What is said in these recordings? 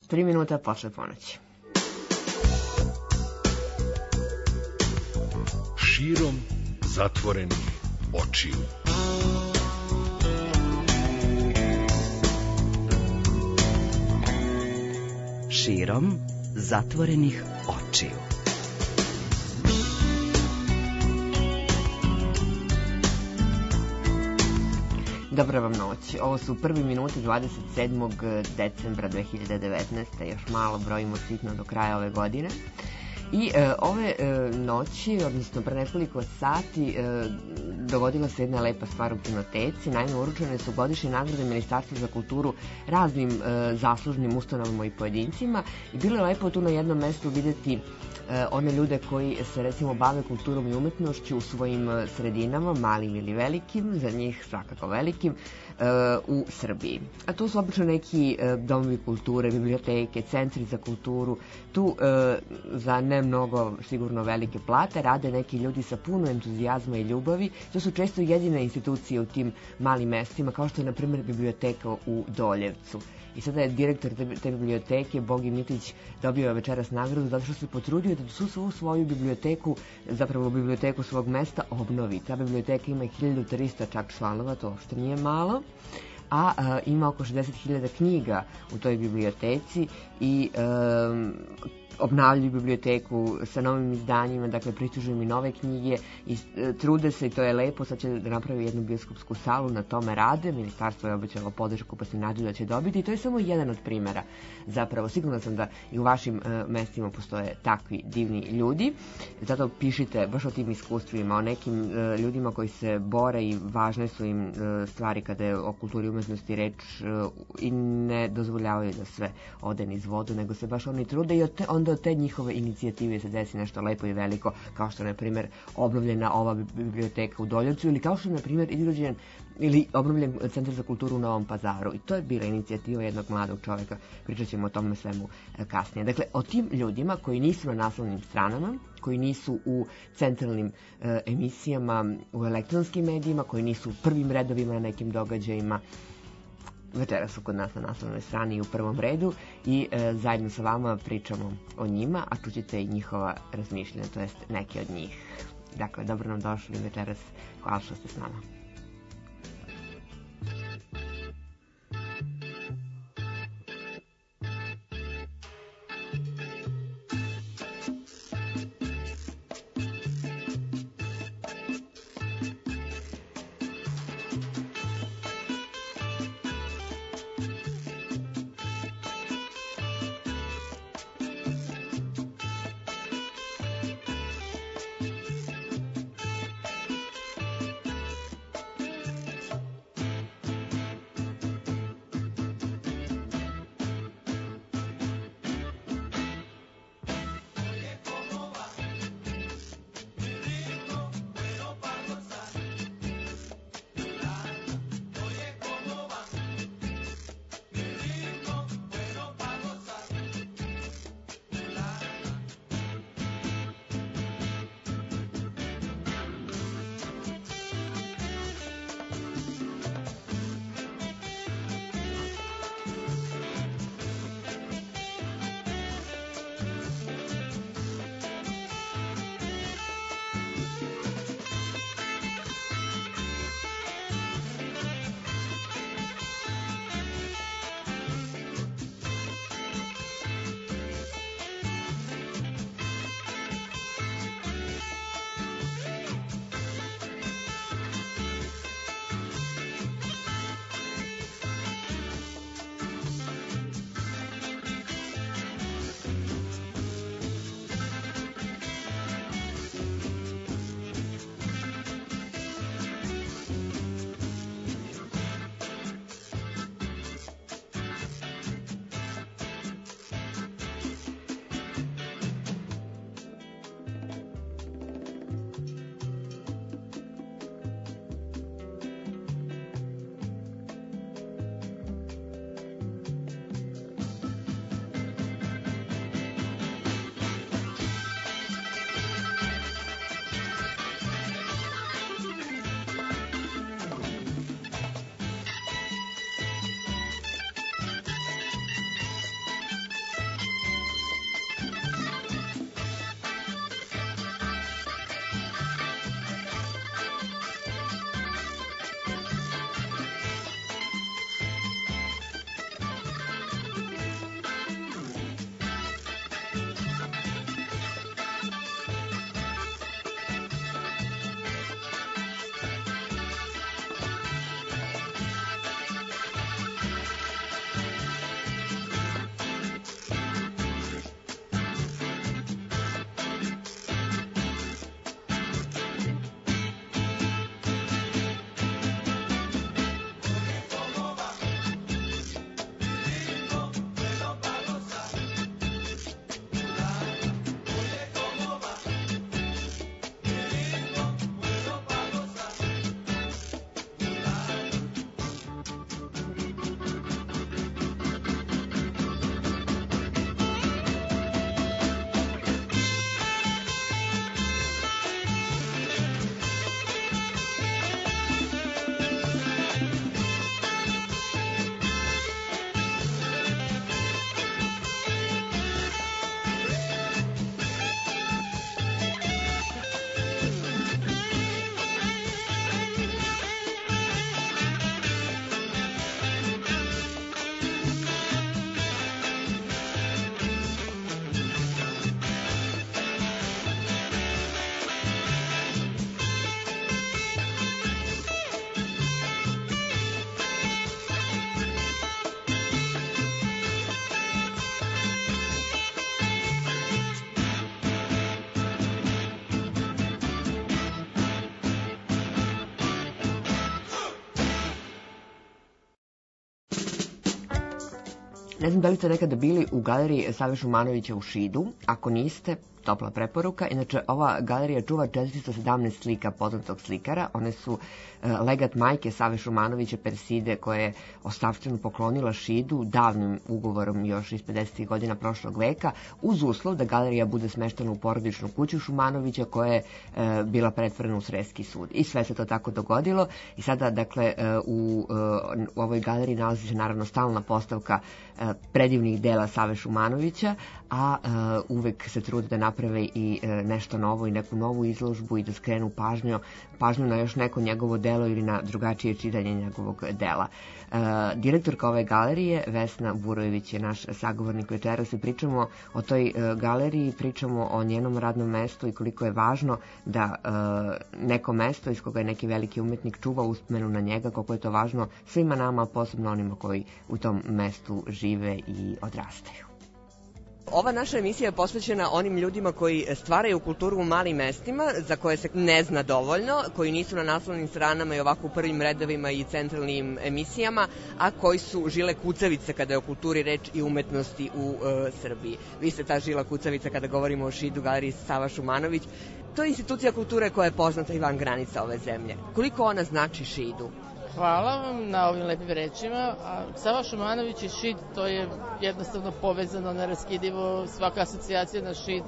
3 minuta posle ponoći. Širom zatvorenih očiju. Širom zatvorenih očiju. Dobra vam noć. Ovo su prvi minuti 27. decembra 2019. Još malo brojimo sitno do kraja ove godine. I ove noći, odnosno pre nekoliko sati, dogodila se jedna lepa stvar u Kinoteci. Naime, uručene su godišnje nagrade Ministarstva za kulturu raznim zaslužnim ustanovama i pojedincima i bilo je lepo tu na jednom mestu videti one ljude koji se recimo bave kulturom i umetnošću u svojim sredinama, malim ili velikim, za njih svakako velikim, u Srbiji. A tu su obično neki domovi kulture, biblioteke, centri za kulturu. Tu za ne mnogo sigurno velike plate rade neki ljudi sa puno entuzijazma i ljubavi. To su često jedine institucije u tim malim mestima, kao što je na primjer biblioteka u Doljevcu. I sada je direktor te biblioteke, Bogi Mitić, dobio večeras nagradu zato što se potrudio da svu svoju biblioteku, zapravo biblioteku svog mesta, obnovi. Ta biblioteka ima 1300 čak članova, to što nije malo, a ima oko 60.000 knjiga u toj biblioteci i obnavljaju biblioteku sa novim izdanjima, dakle pristižu im i nove knjige i trude se i to je lepo. Sad će da napravi jednu bioskopsku salu, na tome rade, ministarstvo je obećalo podršku pa se nadu da će dobiti i to je samo jedan od primera. Zapravo sigurno sam da i u vašim mestima postoje takvi divni ljudi, zato pišite baš o tim iskustvima, o nekim ljudima koji se bore i važne su im stvari kada je o kulturi i umetnosti reč i ne dozvoljavaju da sve ode niz vodu, nego se baš oni trude i onda od te njihove inicijative se desi nešto lepo i veliko, kao što je, na primjer, obnovljena ova biblioteka u Doljevcu ili kao što je, na primjer, izgrađen ili obnovljen Centar za kulturu u Novom Pazaru. I to je bila inicijativa jednog mladog čoveka. Pričat ćemo o tome svemu kasnije. Dakle, o tim ljudima koji nisu na naslovnim stranama, koji nisu u centralnim emisijama, u elektronskim medijima, koji nisu u prvim redovima na nekim događajima, večera su kod nas na naslovnoj strani i u prvom redu i zajedno sa vama pričamo o njima, a čućete i njihova razmišljanja, to jest neke od njih. Dakle, dobro nam došli večeras, hvala što ste s nama. Ne znam da li ste nekada bili u galeriji Save Šumanovića u Šidu. Ako niste, topla preporuka. Inače, ova galerija čuva 417 slika poznatog slikara. One su legat majke Save Šumanovića Perside, koja je ostavštinu poklonila Šidu davnim ugovorom još iz 50. godina prošlog veka, uz uslov da galerija bude smeštena u porodičnu kuću Šumanovića, koja je bila pretvorena u Sreski sud. I sve se to tako dogodilo. I sada, dakle, u ovoj galeriji nalazi se naravno stalna postavka predivnih dela Save Šumanovića, a uvek se trude da naprave i nešto novo i neku novu izložbu i da skrenu pažnju na još neko njegovo delo ili na drugačije čitanje njegovog dela. Direktorka ove galerije, Vesna Vurojević, je naš sagovornik večeras i pričamo o toj galeriji, pričamo o njenom radnom mestu i koliko je važno da neko mesto iz koga je neki veliki umetnik čuva uspomenu na njega, koliko je to važno svima nama, posebno onima koji u tom mestu žive i odrastaju. Ova naša emisija je posvećena onim ljudima koji stvaraju kulturu u malim mestima, za koje se ne zna dovoljno, koji nisu na naslovnim stranama i ovako u prvim redovima i centralnim emisijama, a koji su žile kucavice kada je o kulturi reč i umetnosti u Srbiji. Vi ste ta žila kucavica kada govorimo o Šidu, galeriji Sava Šumanović. To je institucija kulture koja je poznata i van granica ove zemlje. Koliko ona znači Šidu? Hvala vam na ovim lepim rečima. Sava Šumanović i Šid, to je jednostavno povezano, neraskidivo, svaka asocijacija na Šid.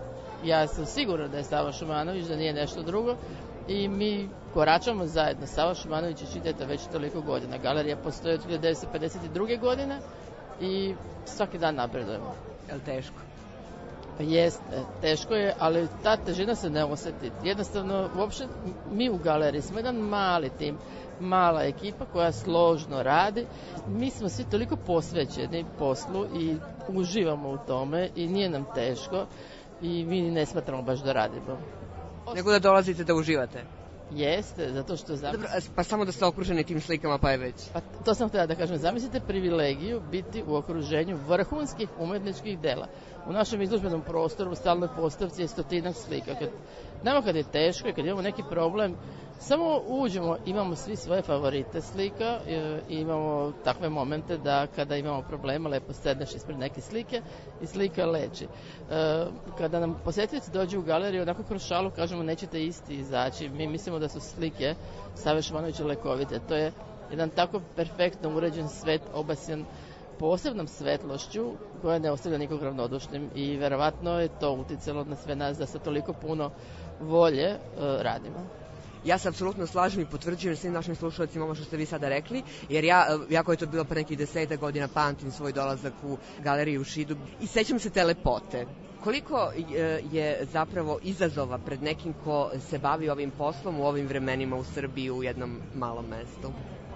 Ja sam sigurna da je Sava Šumanović, da nije nešto drugo. I mi koračamo zajedno. Sava Šumanović i Šid, eto, već toliko godina. Galerija postoji od 1952. godine i svaki dan napredujemo. Je li teško? Pa jeste, teško je, ali ta težina se ne osjeti. Jednostavno, uopšte, mi u galeriji smo jedan mali tim, mala ekipa koja složno radi. Mi smo svi toliko posvećeni poslu i uživamo u tome i nije nam teško i mi ne smatramo baš da radimo. Nego da dolazite da uživate? Jeste, zato što... Dobro, pa samo da ste okruženi tim slikama, pa je već. Pa to sam htjela da kažem. Zamislite privilegiju biti u okruženju vrhunskih umetničkih dela. U našem izložbenom prostoru, u stalnoj postavci je 100-ak slika. Nama kad je teško i kad imamo neki problem, samo uđemo, imamo svi svoje favorite slika i imamo takve momente da kada imamo problema, lepo sedneš ispred neke slike i slika leči. Kada nam posjetitelji dođu u galeriju, onako kroz šalu kažemo nećete isti izaći. Mi mislimo da su slike Save Šumanovića lekovite. To je jedan tako perfektno uređen svet, obasjan posebnom svetlošću koja ne ostavlja nikog ravnodušnim i verovatno je to uticalo na sve nas da sa toliko puno volje radimo. Ja se apsolutno slažem i potvrđujem svim našim slušalcima ovo što ste vi sada rekli, jer jako je to bilo pre nekih 10 godina, pamtim svoj dolazak u galeriju u Šidu i sećam se te lepote. Koliko je zapravo izazova pred nekim ko se bavi ovim poslom u ovim vremenima u Srbiji u jednom malom mestu?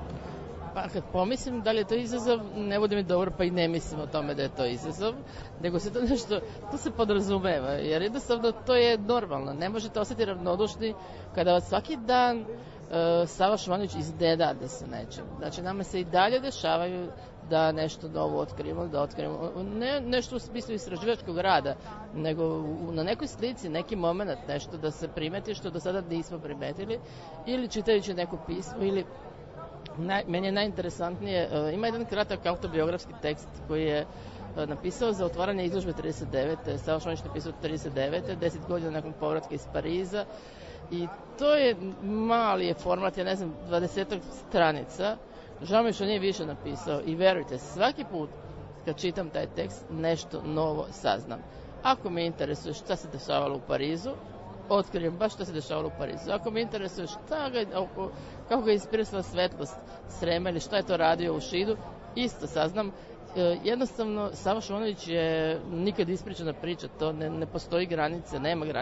Pa kad pomislim da li je to izazov, ne bude mi dobro, pa i ne mislim o tome da je to izazov, nego se to nešto, to se podrazumeva, jer jednostavno to je normalno. Ne možete ostati ravnodušni kada vas svaki dan Sava Šumanović iznenade sa nečim. Znači, nama se i dalje dešavaju da nešto novo otkrijemo, ne nešto u smislu istraživačkog rada, nego na nekoj slici, neki moment, nešto da se primeti što do sada nismo primetili, ili čitajući neko pismo, ili meni je najinteresantnije, ima jedan kratak autobiografski tekst koji je napisao za otvaranje izložbe 39. Sava Šumanović napisao 39. 10 godina nakon povratka iz Pariza i to je mali je format, ja ne znam, 20 stranica. Žao mi što nije više napisao i verujte, svaki put kad čitam taj tekst nešto novo saznam. Ako me interesuje šta se dešavalo u Parizu, otkrijem baš što se dešavalo u Parizu. Ako me interesuje kako ga je inspirisala svetlost Srema ili šta je to radio u Šidu, isto saznam. Jednostavno, Sava Šumanović je nikad ispričana priča, to ne postoji granice,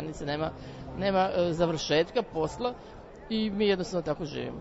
nema završetka posla i mi jednostavno tako živimo.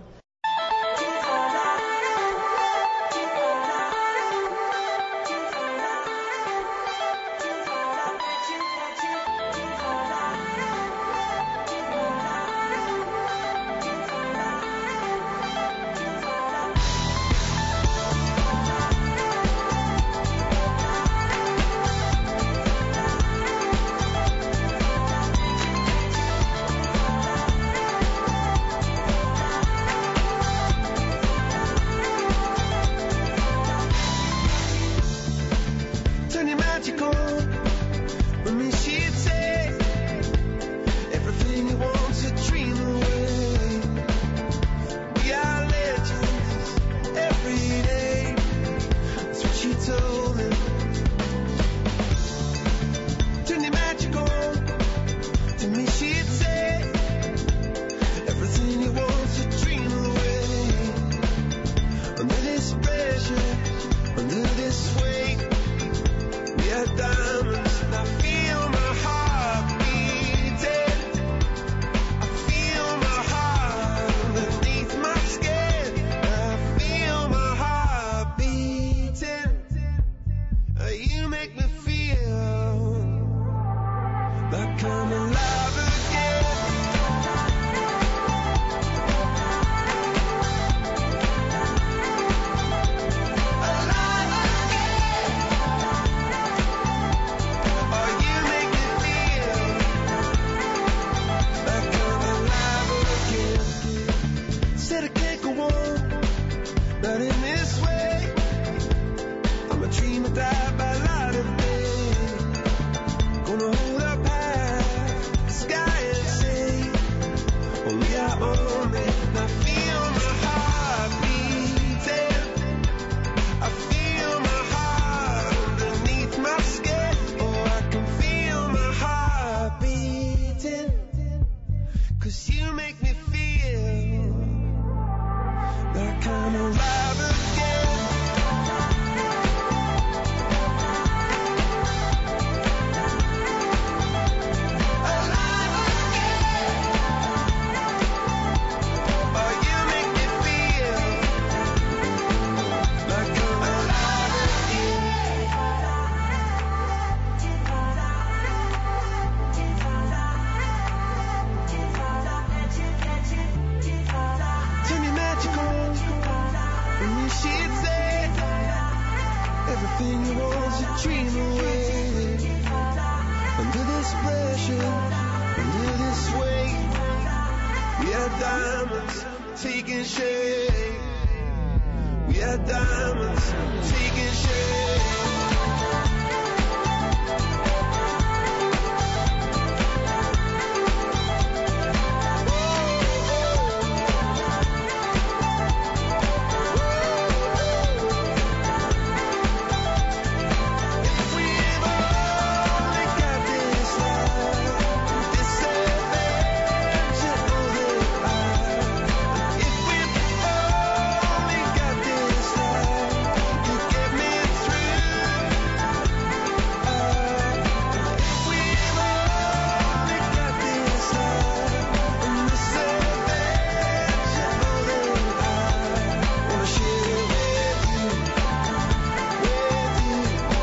magic on. With me she'd say everything you want to dream away. We are legends every day. That's what she told me. Turn your magic on. To me she'd say everything you want to dream away. Under this pressure, under this weight, we are diamonds. And I feel my heart beating. I feel my heart underneath my skin. I feel my heart beating. You make me feel like I'm alive again. Alive again. Oh, you make me feel like I'm alive again. Said I can't go on, not in this way. I'm a dreamer, die by light of day. Gonna hold up high the sky and say, only I own it. And I feel my heart beating. I feel my heart underneath my skin. Oh, I can feel my heart beating. 'Cause you make me feel like I'm alive again. Alive again. Oh, you make me feel like I'm alive again. Turn your magic on. And you she'd say everything you want to dream away. Under this pressure, under this weight, we are diamonds taking shape. We are diamonds taking shape. If we've only got this life, this adventure all the life. If we've only got this life, you get me through. If we've only got this life, and this adventure all the life, wanna share it with you, with you.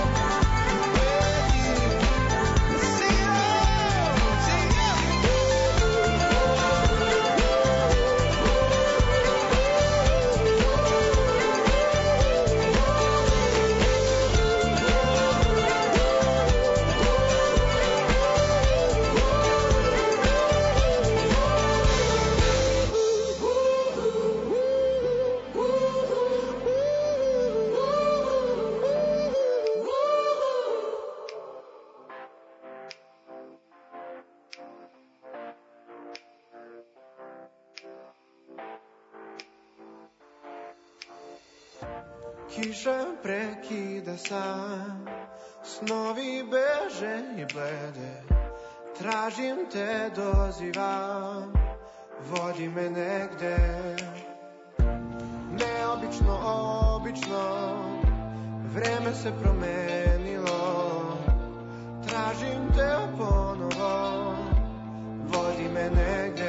Kiša prekida san, snovi beže i blede. Tražim te, dozivam, vodi me negde. Neobično, obično, vreme se promenilo. Tražim te ponovo, vodi me negde.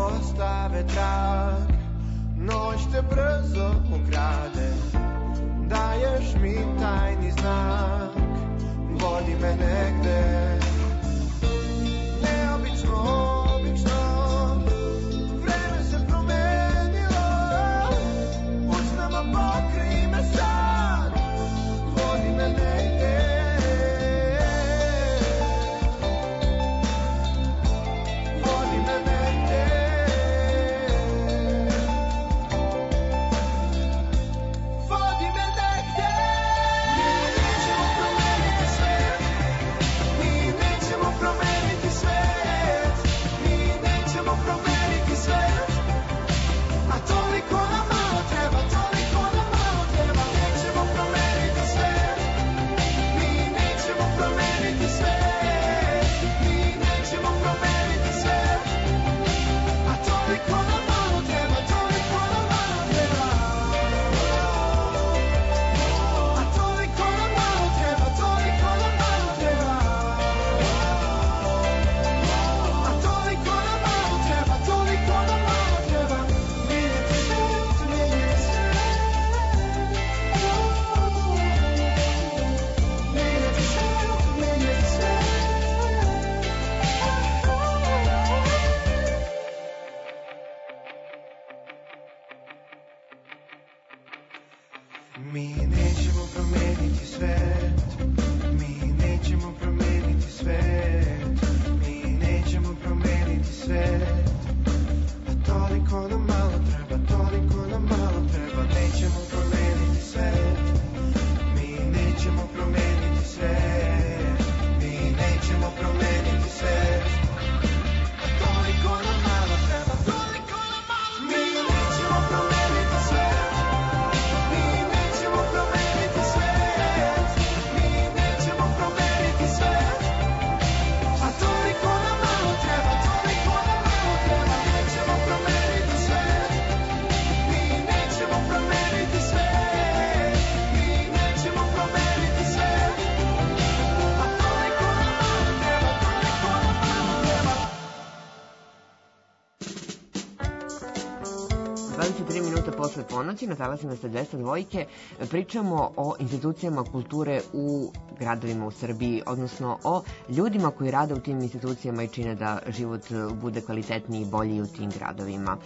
ostave trag, noć te brzo ukrade, daješ mi tajni znak, vodi me negde. Neobično, obično, vreme se promenilo, usnama pokri me sad, vodi me negde. Vodi me negde. Vodi me negde. Mi nećemo promeniti svet. Mi nećemo promeniti svet. A toliko nam malo treba, toliko nam malo treba. Nećemo promeniti svet. Mi nećemo promeniti svet. Mi nećemo promeniti svet. A toliko nam malo treba, toliko nam malo treba. A toliko nam malo treba, toliko nam malo treba. A toliko nam malo treba, toliko nam malo treba. Mijenjati svet, mijenjati svet. Mijenjati svet, mijenjati svet. Mi nećemo promeniti svet. Mi nećemo promeniti svet. Mi nećemo promeniti svet. A toliko nam malo treba, toliko nam malo treba. Nećemo promeniti svet. Mi nećemo promeniti svet. Mi nećemo promeniti svet. A toliko nam malo treba, toliko nam malo treba. Mi nećemo promeniti svet. Mi nećemo promeniti svet. Mi nećemo promeniti svet. A toliko nam malo treba, toliko nam malo treba. Nećemo promeniti svet. Mi nećemo promeniti svet. Mi nećemo promeniti svet. A toliko nam malo treba, toliko nam malo treba. 23 minuta posle ponoći na talasima sa 202 pričamo o institucijama kulture u gradovima u Srbiji, odnosno o ljudima koji rade u tim institucijama i čine da život bude kvalitetniji i bolji u tim gradovima.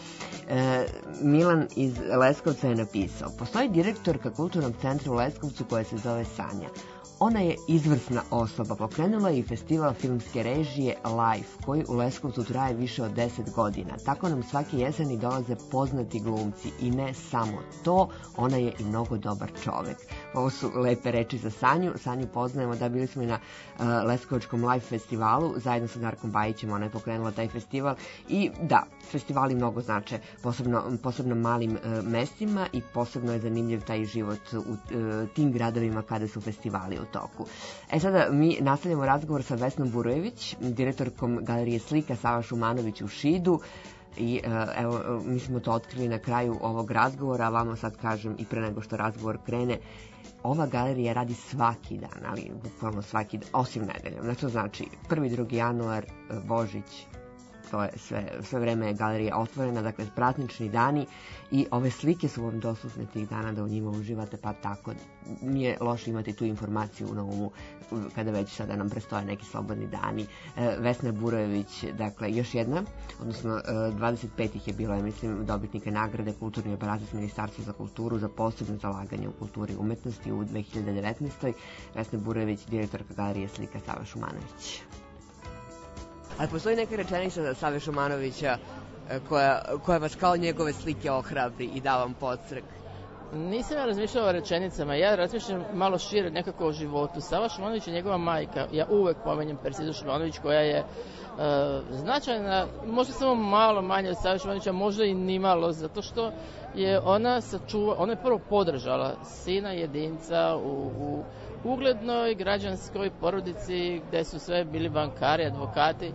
Milan iz Leskovca je napisao: postoji direktorka kulturnog centra u Leskovcu koja se zove Sanja. Ona je izvrsna osoba, pokrenula je i festival filmske režije Life, koji u Leskovcu traje više od 10 godina. Tako nam svake jeseni dolaze poznati glumci i ne samo to, ona je i mnogo dobar čovek. Ovo su lepe reči za Sanju. Sanju poznajemo da bili smo i na Leskovačkom Life festivalu, zajedno sa Darkom Bajićem, ona je pokrenula taj festival i da, festivali mnogo znače, posebno malim mestima i posebno je zanimljiv taj život u tim gradovima kada su festivali u toku. Sada mi nastavljamo razgovor sa Vesnom Burojević, direktorkom Galerije slika Sava Šumanović u Šidu. I evo, mi smo to otkrili na kraju ovog razgovora, a vama sad kažem i pre nego što razgovor krene, ova galerija radi svaki dan, ali bukvalno svaki dan, osim nedeljom. Znači, to znači 1. 2. januar, Božić, to je sve vreme je galerija otvorena, dakle praznični dani i ove slike su vam dostupne tih dana da u njima uživate, pa tako nije loše imati tu informaciju na umu kada već sada nam prestoje neki slobodni dani. Vesna Burojević, dakle još jedna, odnosno 25 ih je bilo, ja mislim, dobitnika nagrade Kulturni operator Ministarstva za kulturu za posebno zalaganje u kulturi i umetnosti u 2019. Vesna Burojević, direktorka Galerije slika Sava Šumanović. Ali postoji neka rečenica Save Šumanovića koja vas kao njegove slike ohrabri i da vam podstrek? Nisam ja razmišljala o rečenicama, ja razmišljam malo šire nekako o životu. Sava Šumanović je njegova majka, ja uvek pomenjem Persidu Šumanović koja je značajna, možda samo malo manje od Save Šumanovića, možda i nimalo, zato što je ona je prvo podržala sina jedinca u uglednoj građanskoj porodici gde su sve bili bankari, advokati,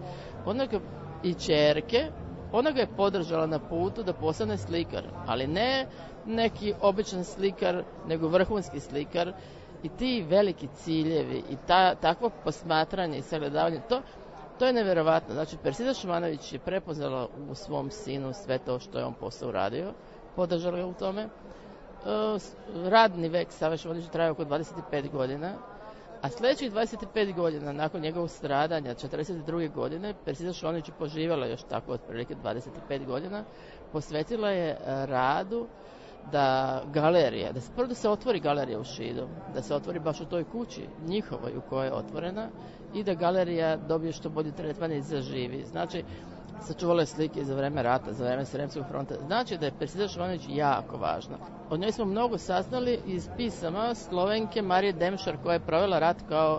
i ćerke. Ona ga je podržala na putu da postane slikar, ali ne neki običan slikar, nego vrhunski slikar. I ti veliki ciljevi i takvo posmatranje i sagledavanje, To je neverovatno. Znači, Persida Šumanović je prepoznala u svom sinu sve to što je on posao uradio, podržala ga u tome. Radni vek Save Šumanovića traje oko 25 godina, a sljedećih 25 godina nakon njegovog stradanja, 42. godine, Persida Šumanović je poživjela još tako otprilike 25 godina, posvetila je radu da galerija, da se otvori galerija u Šidu, da se otvori baš u toj kući njihovoj u kojoj je otvorena i da galerija dobije što bolji tretman i zaživi. Znači, sačuvala je slike za vreme rata, za vreme Sremskog fronta. Znači da je Persida Šumanović jako važna. Od njoj smo mnogo saznali iz pisama Slovenke Marije Demšar, koja je provela rat kao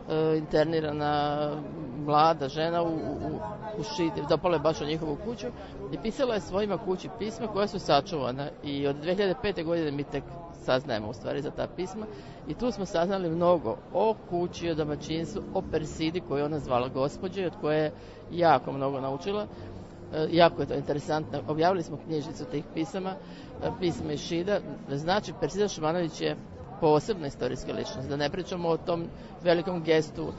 internirana mlada žena u Šidi, dopala je baš u njihovu kuću i pisala je svojima kući pisma koja su sačuvana i od 2005. godine mi tek saznajemo u stvari za ta pisma i tu smo saznali mnogo o kući, o domaćinstvu, o Persidi koju ona zvala gospođe i od koje je jako mnogo naučila. Jako je to interesantno. Objavili smo knjižnicu tih pisama, pisma iz Šida. Znači, Persida Šumanović je posebna istorijska ličnost. Da ne pričamo o tom velikom gestu,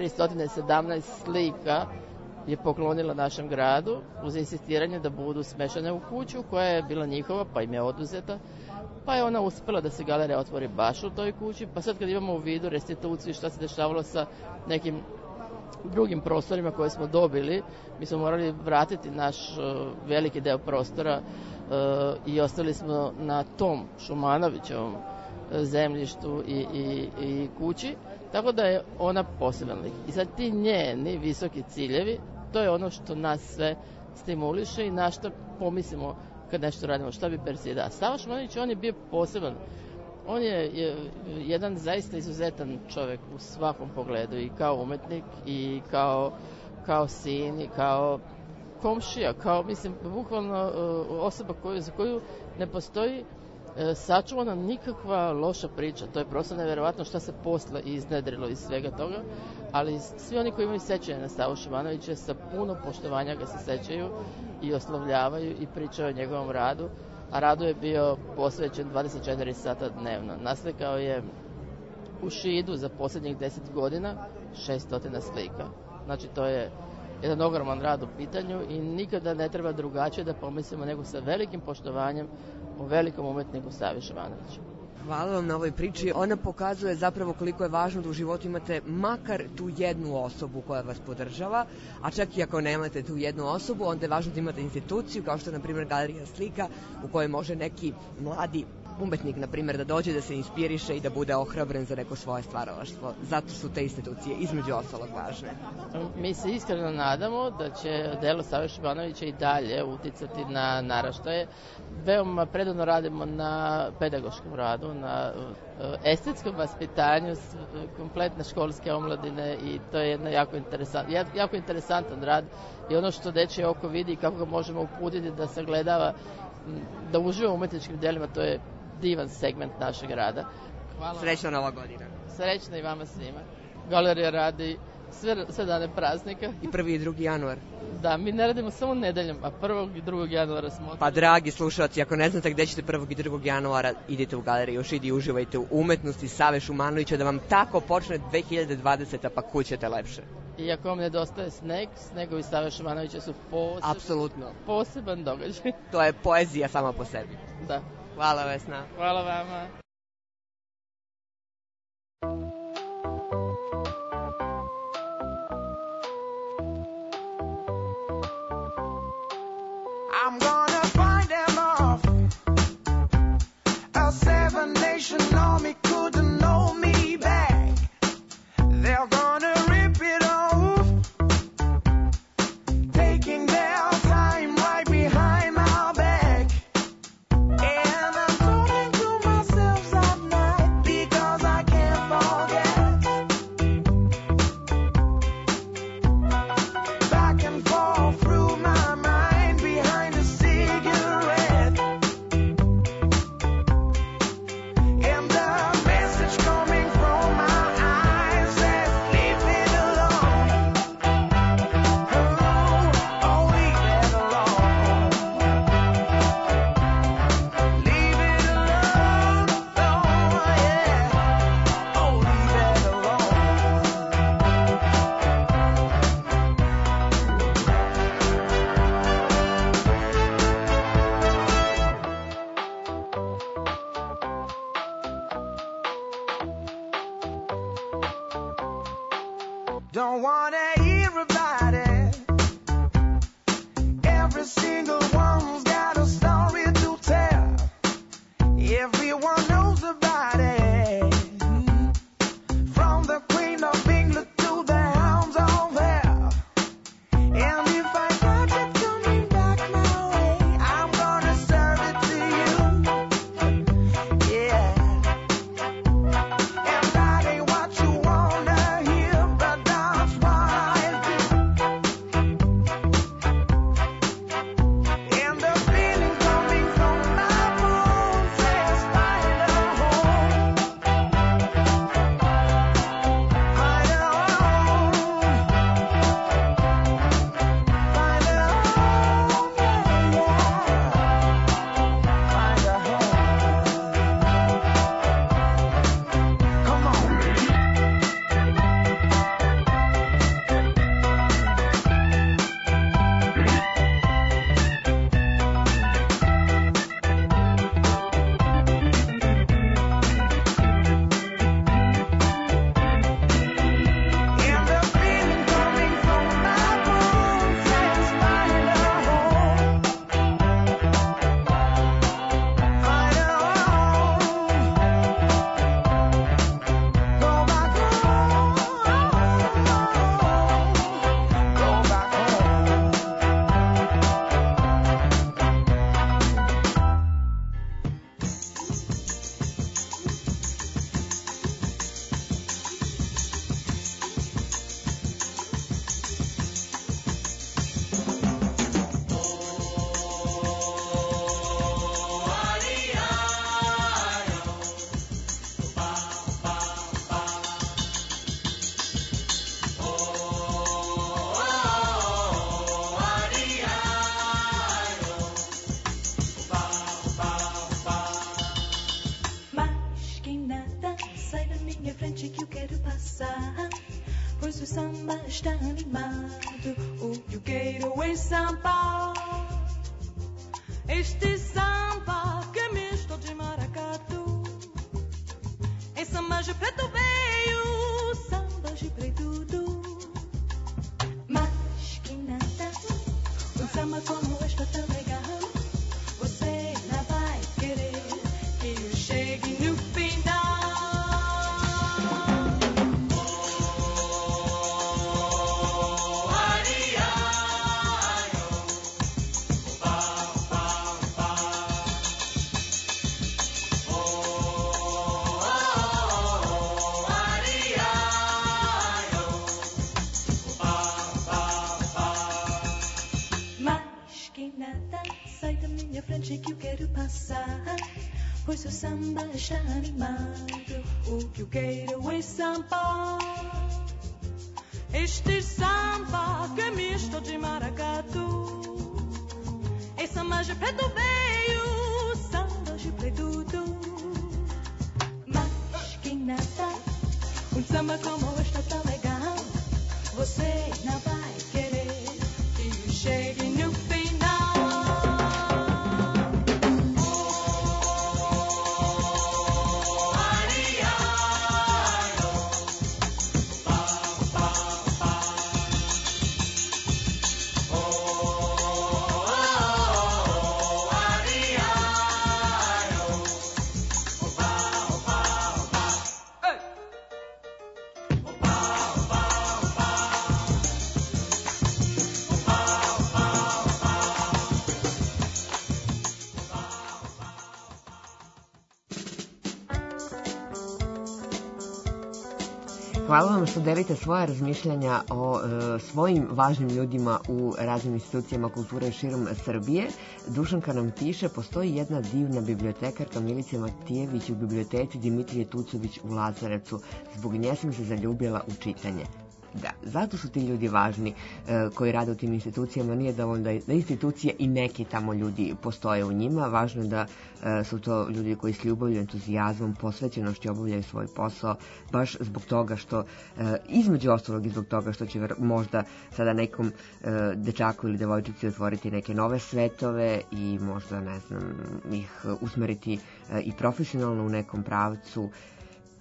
417 slika je poklonila našem gradu uz insistiranje da budu smešane u kuću koja je bila njihova, pa im je oduzeta. Pa je ona uspjela da se galerija otvori baš u toj kući, pa sad kad imamo u vidu restituciju šta se dešavalo sa nekim drugim prostorima koje smo dobili, mi smo morali vratiti naš veliki deo prostora i ostali smo na tom Šumanovićevom zemljištu i kući, tako da je ona poseban lik. I sad ti njeni visoki ciljevi, to je ono što nas sve stimuliše i na što pomislimo kad nešto radimo, šta bi Persida. A Sava Šumanović, on je bio poseban. On je jedan zaista izuzetan čovjek u svakom pogledu, i kao umetnik, i kao sin, i kao komšija, kao, mislim, bukvalno osoba za koju ne postoji sačuvana nikakva loša priča. To je prosto nevjerovatno šta se posle iznedrilo iz svega toga, ali svi oni koji imaju sećanje na Savu Šumanovića sa puno poštovanja ga se sećaju i oslavljavaju i pričaju o njegovom radu, a radu je bio posvećen 24 sata dnevno. Naslikao je u Šidu za posljednjih 10 godina 600 slika. Znači, to je jedan ogroman rad u pitanju i nikada ne treba drugačije da pomislimo nego sa velikim poštovanjem o velikom umetniku Savi Šumanoviću. Hvala vam na ovoj priči. Ona pokazuje zapravo koliko je važno da u životu imate makar tu jednu osobu koja vas podržava, a čak i ako nemate tu jednu osobu, onda je važno da imate instituciju, kao što je, na primjer, Galerija slika, u kojoj može neki mladi umetnik, na primjer, da dođe, da se inspiriše i da bude ohrabren za neko svoje stvaralaštvo. Zato su te institucije između ostalog važne. Mi se iskreno nadamo da će delo Save Šumanovića i dalje uticati na naraštaje. Veoma predano radimo na pedagoškom radu, na estetskom vaspitanju kompletne školske omladine i to je jedna jako interesantan rad i ono što dečje oko vidi i kako ga možemo uputiti da sagledava, da uživa u umetničkim delima, to je divan segment našeg rada. Hvala. Srećna Nova godina. Srećna i vama svima. Galerija radi sve dane praznika. I 1. i 2. januar. Da, mi ne radimo samo nedeljom, a 1. i 2. januara smo... Pa, dragi slušalci, ako ne znate gde ćete 1. i 2. januara, idite u Galeriju Šid i uživajte u umetnosti Save Šumanovića, da vam tako počne 2020. pa kućete lepše. I ako vam nedostaje sneg, snegovi Save Šumanovića su poseban događaj. To je poezija sama po sebi. Da. Hvala, Vesna. Hvala vama. I'm gonna find them off. A seven-nation army couldn't hold me back. They're gonna rip it off, taking their time right behind my back. And I'm talking to myself at night because I can't forget. Back and forth through my mind behind the scene. Don't wanna hear about it. Every single one's got a story to tell. Everyone knows about it. From the Queen of England to the hounds of hell. And if I got it coming back my way, I'm gonna serve it to you. Yeah. And that ain't what you wanna hear, but that's what I do. And the feeling coming from my bones says find a home. Find a home. Find a home, yeah, yeah. Find a home. Come on. And the feeling coming from my bones says find a home. Find a home. Go back home. Go back home. Mas que nada, sai da minha frente que eu quero passar. Pois o samba está animado. O que eu quero é samba. Este samba que é misto de maracatu. É samba de preto veio, samba de preto do. Mas que nada, um samba como este é tão legal. Você não vai querer que eu chegue no final. Mas que nada, sai da minha frente que eu quero passar. Pois o samba está animado. O que eu quero é samba. Este samba que é misto de maracatu. É samba de preto veio, samba de preto do. Mas que nada, um samba como este é tão legal. Você não vai querer que eu chegue no final. Hvala vam što delite svoja razmišljanja o svojim važnim ljudima u raznim institucijama kulture širom Srbije. Dušanka nam piše, postoji jedna divna bibliotekarka Milica Matijević u biblioteci Dimitrije Tucović u Lazarevcu. Zbog nje sam se zaljubila u čitanje. Da, zato su ti ljudi važni koji rade u tim institucijama. Nije dovoljno da institucije i neki tamo ljudi postoje u njima. Važno je da su to ljudi koji s ljubavlju, entuzijazmom, posvećenošću obavljaju svoj posao, baš zbog toga što, između ostalog i zbog toga što će možda sada nekom dečaku ili devojčici otvoriti neke nove svetove i možda, ne znam, ih usmeriti i profesionalno u nekom pravcu.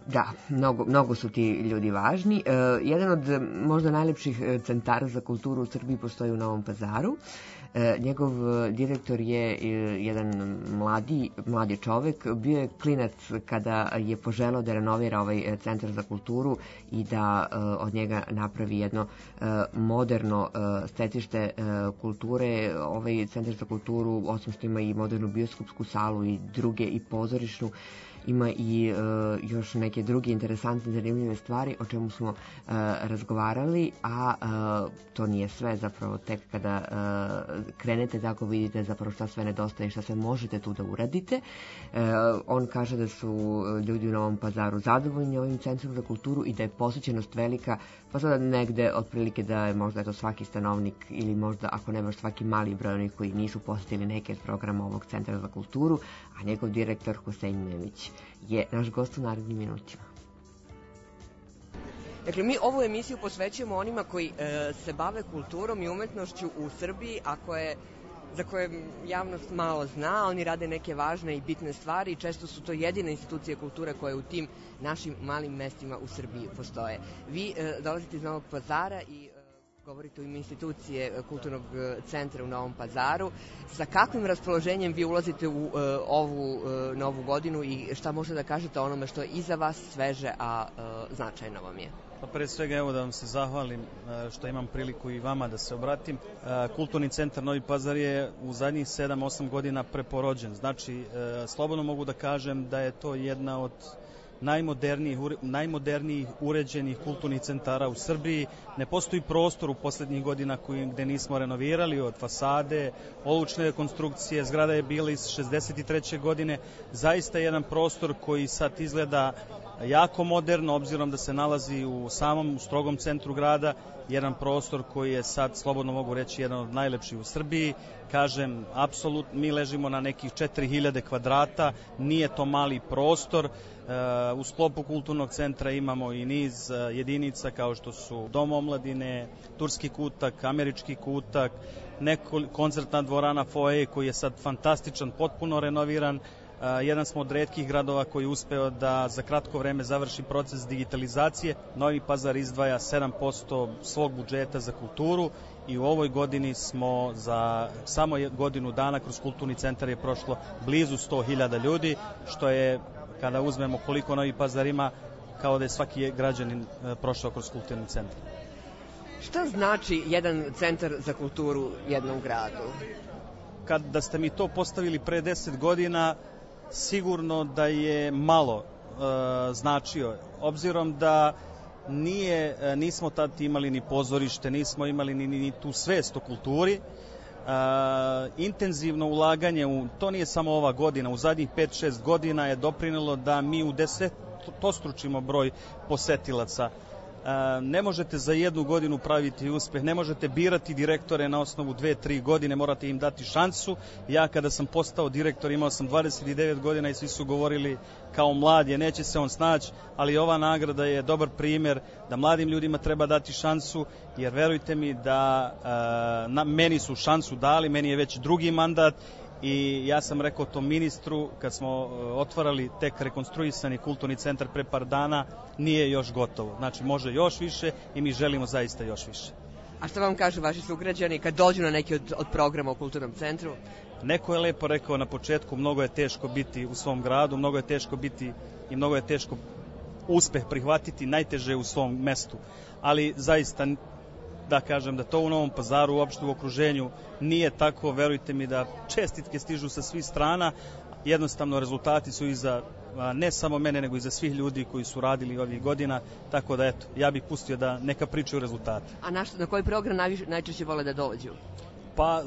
Da, mnogo su ti ljudi važni. Jedan od možda najlepših centara za kulturu u Srbiji postoji u Novom Pazaru. Njegov direktor je jedan mladi čovek, bio je klinac kada je poželeo da renovira ovaj centar za kulturu i da od njega napravi jedno moderno stecište kulture. Ovaj centar za kulturu, osim što ima i modernu bioskopsku salu i druge i pozorišnu, ima i još neke druge interesantne, zanimljive stvari o čemu smo razgovarali, a to nije sve, zapravo tek kada krenete tako vidite zapravo šta sve nedostaje i šta sve možete tu da uradite. On kaže da su ljudi u Novom Pazaru zadovoljni ovim centrom za kulturu i da je posjećenost velika, pa sada negde otprilike da je možda to svaki stanovnik ili možda ako ne baš svaki mali broj onih koji nisu posjetili neke od programa ovog centra za kulturu, a njegov direktor Husein Memić je naš gost u narednim minutima. Dakle, mi ovu emisiju posvećujemo onima koji se bave kulturom i umetnošću u Srbiji, za koje javnost malo zna. Oni rade neke važne i bitne stvari i često su to jedine institucije kulture koje u tim našim malim mestima u Srbiji postoje. Vi dolazite iz Novog Pazara i govorite u ime institucije Kulturnog centra u Novom Pazaru. Sa kakvim raspoloženjem vi ulazite u ovu novu godinu i šta možete da kažete o onome što je iza vas sveže, a značajno vam je? Pa pre svega evo da vam se zahvalim što imam priliku i vama da se obratim. Kulturni centar Novi Pazar je u zadnjih 7-8 godina preporođen. Znači, slobodno mogu da kažem da je to jedna od najmodernijih uređenih kulturnih centara u Srbiji. Ne postoji prostor u poslednjih godina gde nismo renovirali, od fasade, olučne konstrukcije, zgrada je bila iz 63. godine. Zaista jedan prostor koji sad izgleda jako moderno, obzirom da se nalazi u samom strogom centru grada, jedan prostor koji je sad, slobodno mogu reći, jedan od najlepših u Srbiji. Kažem, apsolutno, mi ležimo na nekih 4000 kvadrata, nije to mali prostor. U sklopu kulturnog centra imamo i niz jedinica kao što su Dom omladine, Turski kutak, Američki kutak, koncertna dvorana Foje koji je sad fantastičan, potpuno renoviran. Jedan smo od retkih gradova koji je uspeo da za kratko vreme završi proces digitalizacije. Novi Pazar izdvaja 7% svog budžeta za kulturu i u ovoj godini smo za samo godinu dana kroz kulturni centar je prošlo blizu 100.000 ljudi, što je, kada uzmemo koliko Novi Pazar ima, kao da je svaki građanin prošao kroz kulturni centar. Šta znači jedan centar za kulturu jednom gradu? Da ste mi to postavili pre 10 godina, sigurno da je malo značio, obzirom da nismo tad imali ni pozorište, nismo imali ni tu svest o kulturi. Intenzivno ulaganje, to nije samo ova godina, u zadnjih 5-6 godina je doprinelo da mi u 10-stručimo broj posetilaca. Ne možete za jednu godinu praviti uspeh, ne možete birati direktore na osnovu 2-3 godine, morate im dati šansu. Ja kada sam postao direktor imao sam 29 godina i svi su govorili kao mlad je, neće se on snaći, ali ova nagrada je dobar primjer da mladim ljudima treba dati šansu, jer verujte mi da meni su šansu dali, meni je već drugi mandat. I ja sam rekao to ministru kad smo otvarali tek rekonstruisani kulturni centar pre par dana, nije još gotovo. Znači može još više i mi želimo zaista još više. A što vam kažu vaši sugrađani kad dođu na neki od programa u kulturnom centru? Neko je lepo rekao na početku, mnogo je teško biti u svom gradu, mnogo je teško biti i mnogo je teško uspeh prihvatiti, najteže u svom mestu. Ali zaista da kažem da to u Novom Pazaru, uopšte u okruženju nije tako, verujte mi da čestitke stižu sa svih strana, jednostavno rezultati su iza ne samo mene nego i za svih ljudi koji su radili ovih godina, tako da eto, ja bih pustio da neka pričaju rezultate. A na koji program najčešće vole da dođu? Pa,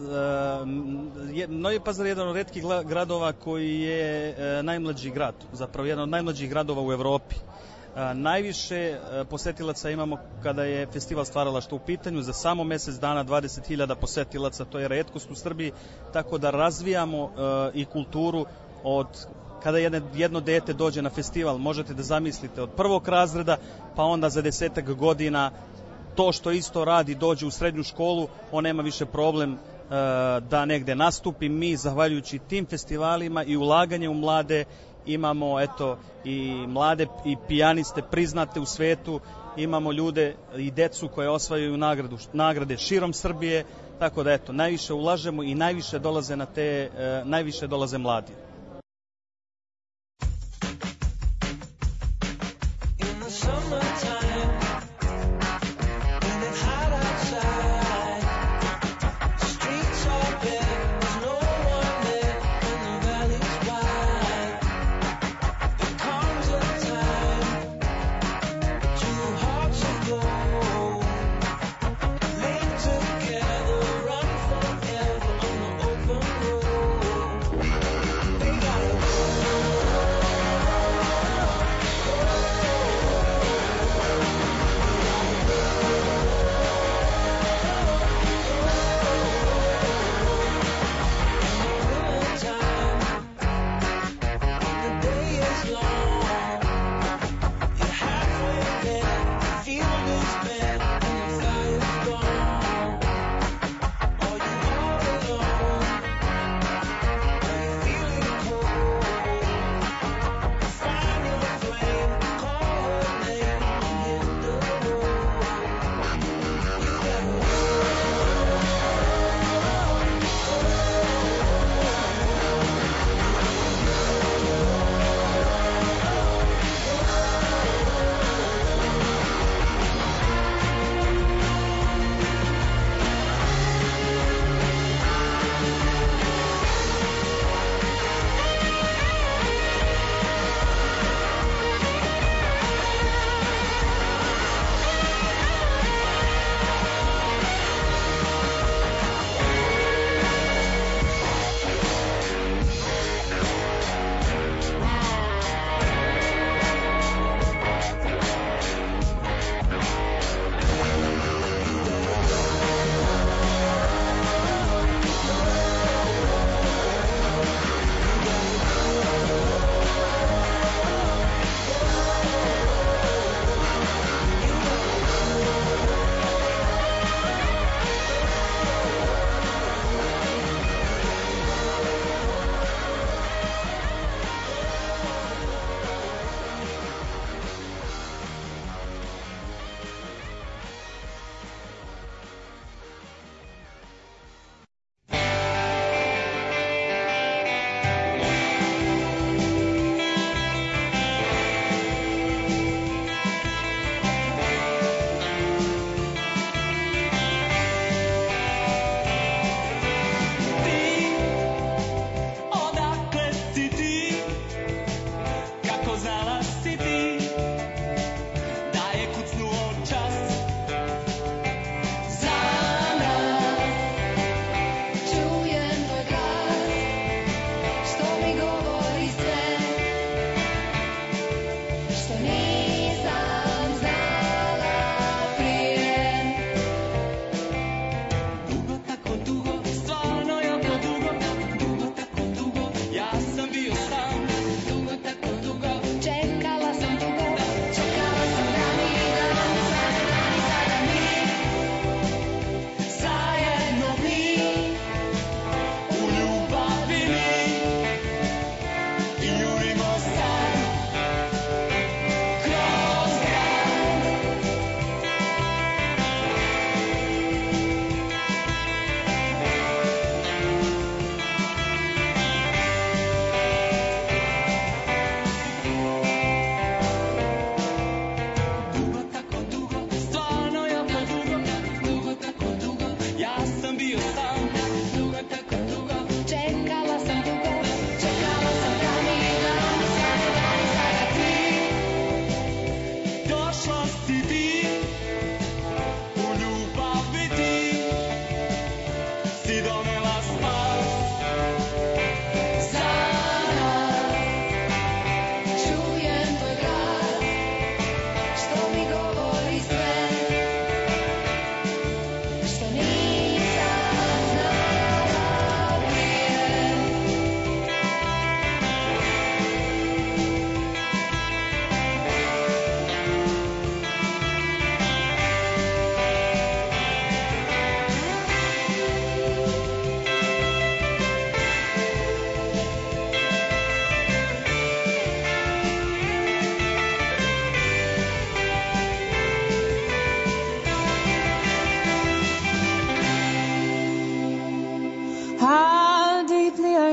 Novi Pazar je jedan od retkih gradova koji je najmlađi grad, zapravo jedan od najmlađih gradova u Evropi. Najviše posetilaca imamo kada je festival stvaralaštva u pitanju, za samo mesec dana 20.000 posetilaca, to je retkost u Srbiji, tako da razvijamo i kulturu od kada jedno dete dođe na festival, možete da zamislite od prvog razreda, pa onda za 10 godina to što isto radi dođe u srednju školu, on nema više problem da negde nastupi. Mi, zahvaljujući tim festivalima i ulaganje u mlade, imamo eto i mlade i pijaniste priznate u svetu, imamo ljude i decu koje osvajaju nagrade širom Srbije, tako da eto, najviše ulažemo i najviše dolaze najviše dolaze mladi. Together, run forever on the open road.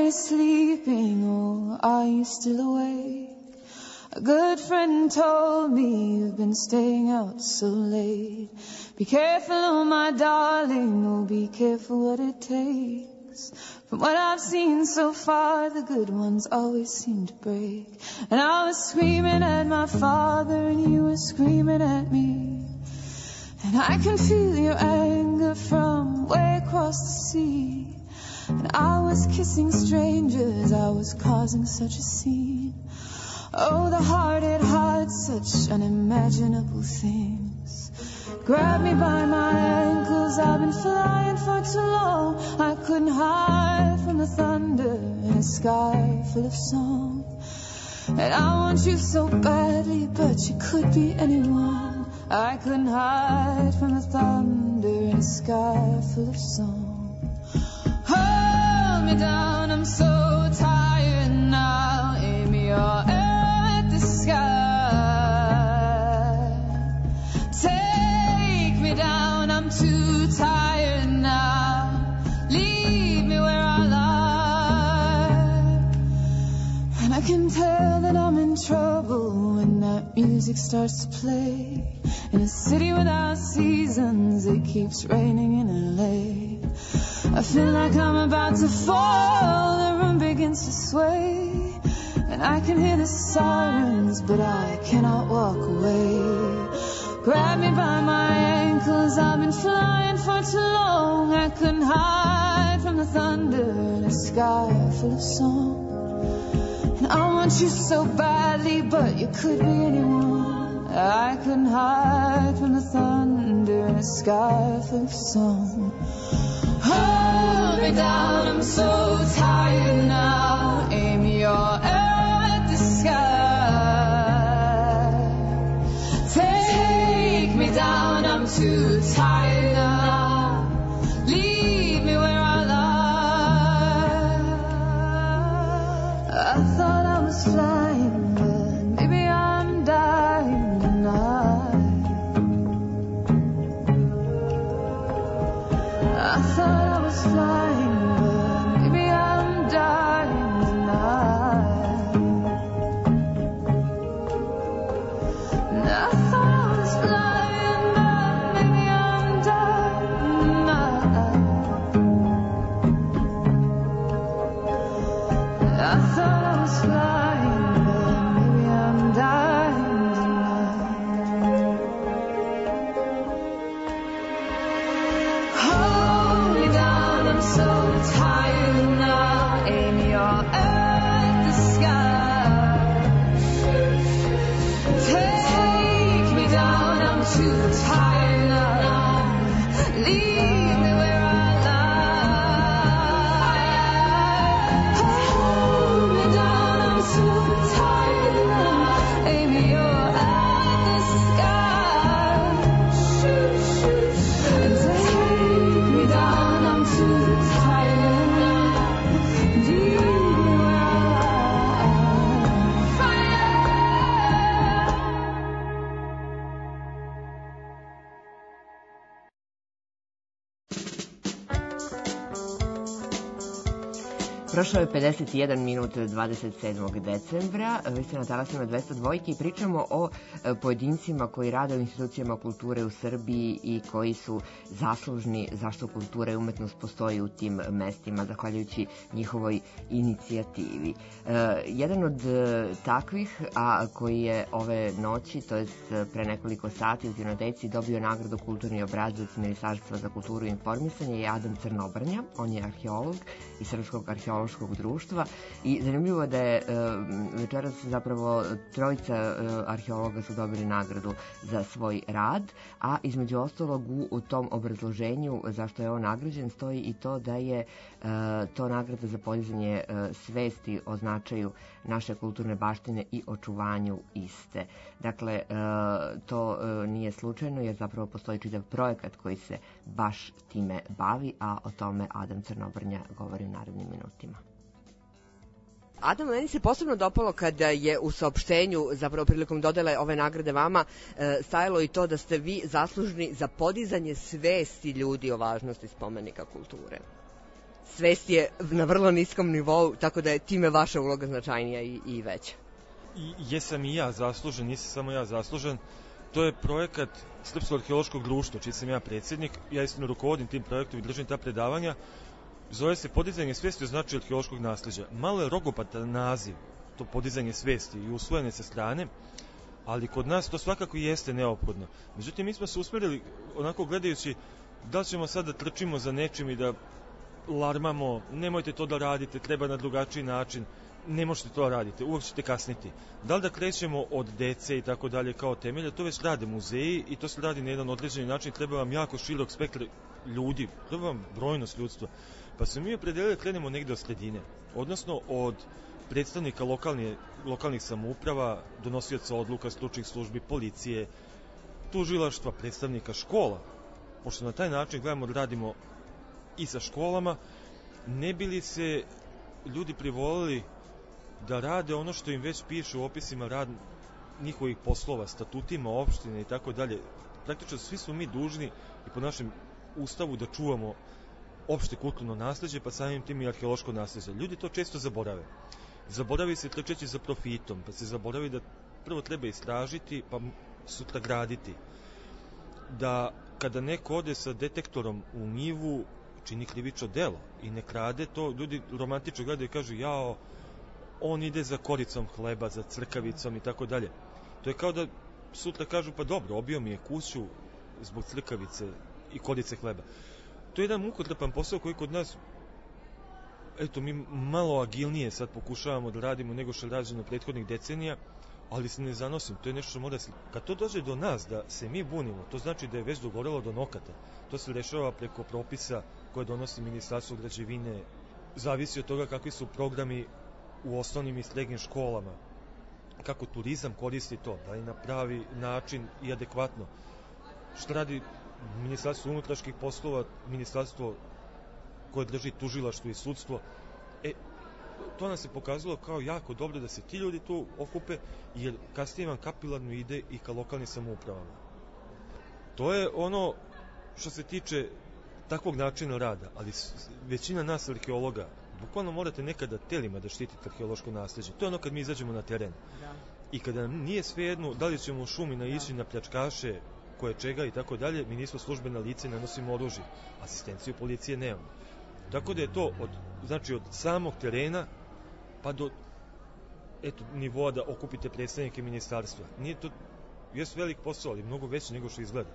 you sleeping or are you still awake? A good friend told me you've been staying out so late. Be careful, oh my darling, oh be careful what it takes. From what I've seen so far, the good ones always seem to break. And I was screaming at my father and you were screaming at me. And I can feel your anger from way across the sea. And I was kissing strangers, I was causing such a scene. Oh, the heart, it hides such unimaginable things. Grab me by my ankles, I've been flying for too long. I couldn't hide from the thunder in a sky full of song. And I want you so badly, but you could be anyone. I couldn't hide from the thunder in a sky full of song. Hold me down, I'm so tired now. Aim your arrow at the sky. Take me down, I'm too tired now. Leave me where I lie. And I can tell that I'm in trouble when that music starts to play. In a city without seasons, it keeps raining in LA. I feel like I'm about to fall, the room begins to sway. And I can hear the sirens, but I cannot walk away. Grab me by my ankles, I've been flying for too long. I couldn't hide from the thunder in a sky full of song. And I want you so badly, but you could be anyone. I couldn't hide from the thunder in a sky full of song. Hold me down, I'm so tired now. Aim your arrow at the sky. Take me down, I'm too tired now. Leave me where I lie. I thought I was flying, but maybe I'm dying tonight. I thought I was flying, but maybe I'm dying tonight. And I thought I was flying, but maybe I'm dying tonight. I thought I was flying, but maybe I'm dying tonight. Hold me down, I'm so tired now. Aim your arrow at the sky. Take me down, I'm too tired now. Leave me where I lie. Hold me down, I'm too tired now. Aim your arrow at the sky. And take me down, I'm too tired now. Leave me where I Prošao je 51 minut 27. decembra. Vi ste na talasima 202 i pričamo o pojedincima koji rade u institucijama kulture u Srbiji i koji su zaslužni zašto kultura i umetnost postoji u tim mestima, zahvaljujući njihovoj inicijativi. Jedan od takvih, a koji je ove noći, to jest pre nekoliko sati u Vinodeci, dobio nagradu Kulturni obrazac Ministarstva za kulturu i informisanje, je Adam Crnobrnja. On je arheolog iz Srpskog arheološkog društva i zanimljivo je da je večeras zapravo trojica arheologa su dobili nagradu za svoj rad, a između ostalog u tom obrazloženju zašto je on nagrađen stoji i to da je to nagrada za podizanje svesti o značaju naše kulturne baštine i očuvanju iste. Dakle, to nije slučajno jer zapravo postoji čitav projekat koji se baš time bavi, a o tome Adam Crnobrnja govori u narednim minutima. Adam, meni se posebno dopalo kada je u saopštenju, zapravo prilikom dodele ove nagrade vama, stajalo i to da ste vi zaslužni za podizanje svesti ljudi o važnosti spomenika kulture. svest je na vrlo niskom nivou, tako da je time vaša uloga značajnija i veća. Jesam i ja zaslužen, nisam samo ja zaslužen. To je projekat Srpskog arheološkog društva, čiji sam ja predsjednik. Ja istino rukovodim tim projektom i držim ta predavanja. Zove se podizanje svesti o značaju arheološkog nasleđa. Malo je rogopatan naziv, to podizanje svesti, i usvojene sa strane, ali kod nas to svakako jeste neophodno. Međutim, mi smo se usmerili, onako gledajući, da li ćemo sad da trčimo za nečim i da larmamo, nemojte to da radite, treba na drugačiji način, ne možete to da radite, uvek ćete kasniti. Da li da krećemo od dece i tako dalje kao temelja, to već rade muzeji i to se radi na jedan određeni način, treba vam jako širok spektar ljudi, treba vam brojnost ljudstva. Pa se mi opredelili da krenemo negde od sredine, odnosno od predstavnika lokalnih samouprava, donosioca odluka, stručnih službi, policije, tužilaštva, predstavnika škola, pošto na taj način gledamo da radimo i sa školama, ne bi li se ljudi privolili da rade ono što im već piše u opisima rad njihovih poslova, statutima opštine i tako dalje. Praktično svi smo mi dužni i po našem ustavu da čuvamo opšte kulturno nasleđe, pa samim tim i arheološko nasleđe. Ljudi to često zaborave. Zaboravi se trčeći za profitom, pa se zaboravi da prvo treba istražiti, pa sutra graditi. Da kada neko ode sa detektorom u njivu, čini krivično delo i ne krade to, ljudi romantično gledaju i kažu jao, on ide za koricom hleba, za crkavicom i tako dalje. To je kao da sutra kažu pa dobro, obio mi je kuću zbog crkavice i korice hleba. To je jedan mukotrpan posao koji kod nas, eto, mi malo agilnije sad pokušavamo da radimo nego što je rađeno prethodnih decenija, ali se ne zanosim, to je nešto što mora se... Kad to dođe do nas, da se mi bunimo, to znači da je već dogorelo do nokata. To se rešava preko propisa koje donosi Ministarstvo građevine, zavisi od toga kakvi su programi u osnovnim i srednjim školama, kako turizam koristi to, da je na pravi način i adekvatno. Što radi Ministarstvo unutrašnjih poslova, ministarstvo koje drži tužilaštvo i sudstvo, to nam se pokazalo kao jako dobro da se ti ljudi tu okupe, jer kasnije vam kapilarno ide i ka lokalnim samoupravama. To je ono što se tiče takvog načina rada, ali većina nas arheologa, bukvalno morate nekada telima da štitite arheološko nasleđe. To je ono kad mi izađemo na teren. I kada nam nije svejedno da li ćemo u šumi naići na pljačkaše, koje čega i tako dalje, mi nismo službena lice, ne nosimo oružje. Asistenciju policije nemamo. Tako da je to od samog terena pa do nivoa da okupite predstavnike ministarstva. Nije to, jesu velik posao, ali mnogo veći nego što izgleda.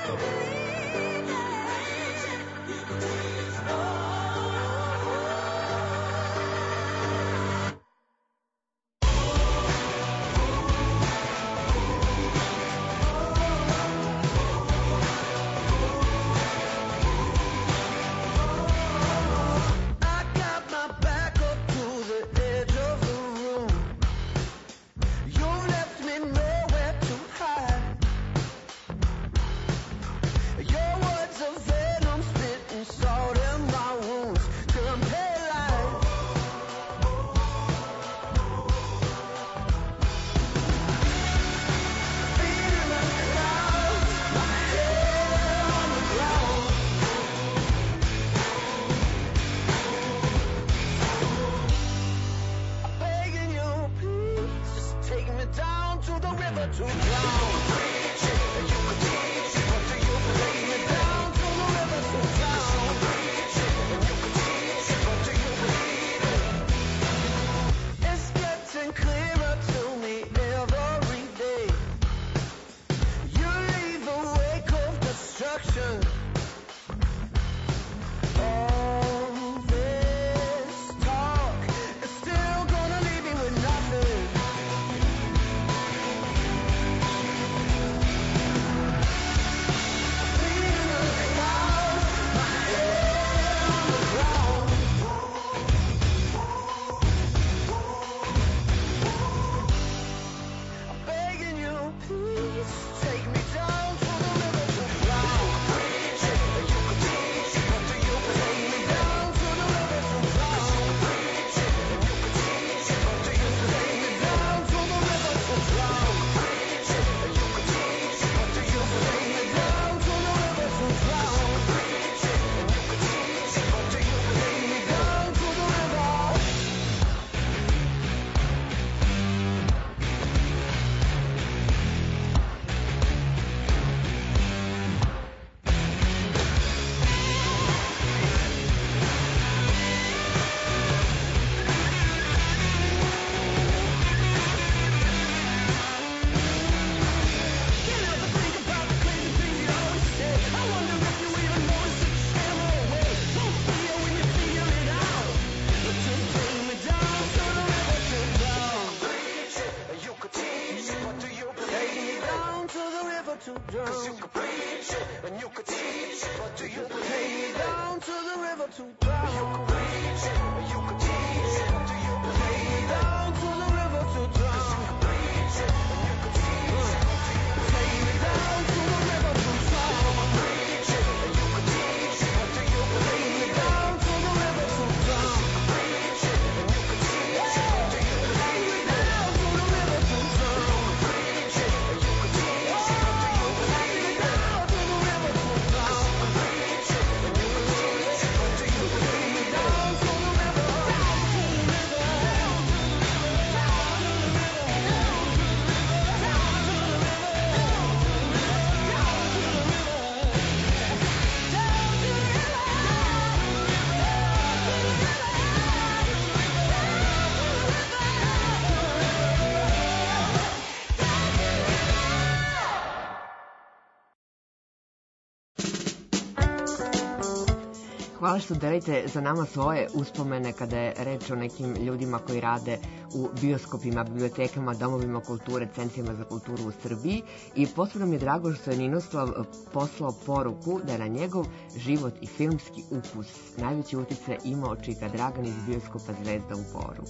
Hvala što delite za nama svoje uspomene kada je reč o nekim ljudima koji rade u bioskopima, bibliotekama, domovima kulture, centrima za kulturu u Srbiji. I posebno mi je drago što je Ninoslav poslao poruku da je na njegov život i filmski ukus najveći utjecaj imao Čika Dragan iz bioskopa Zvezda u Boru.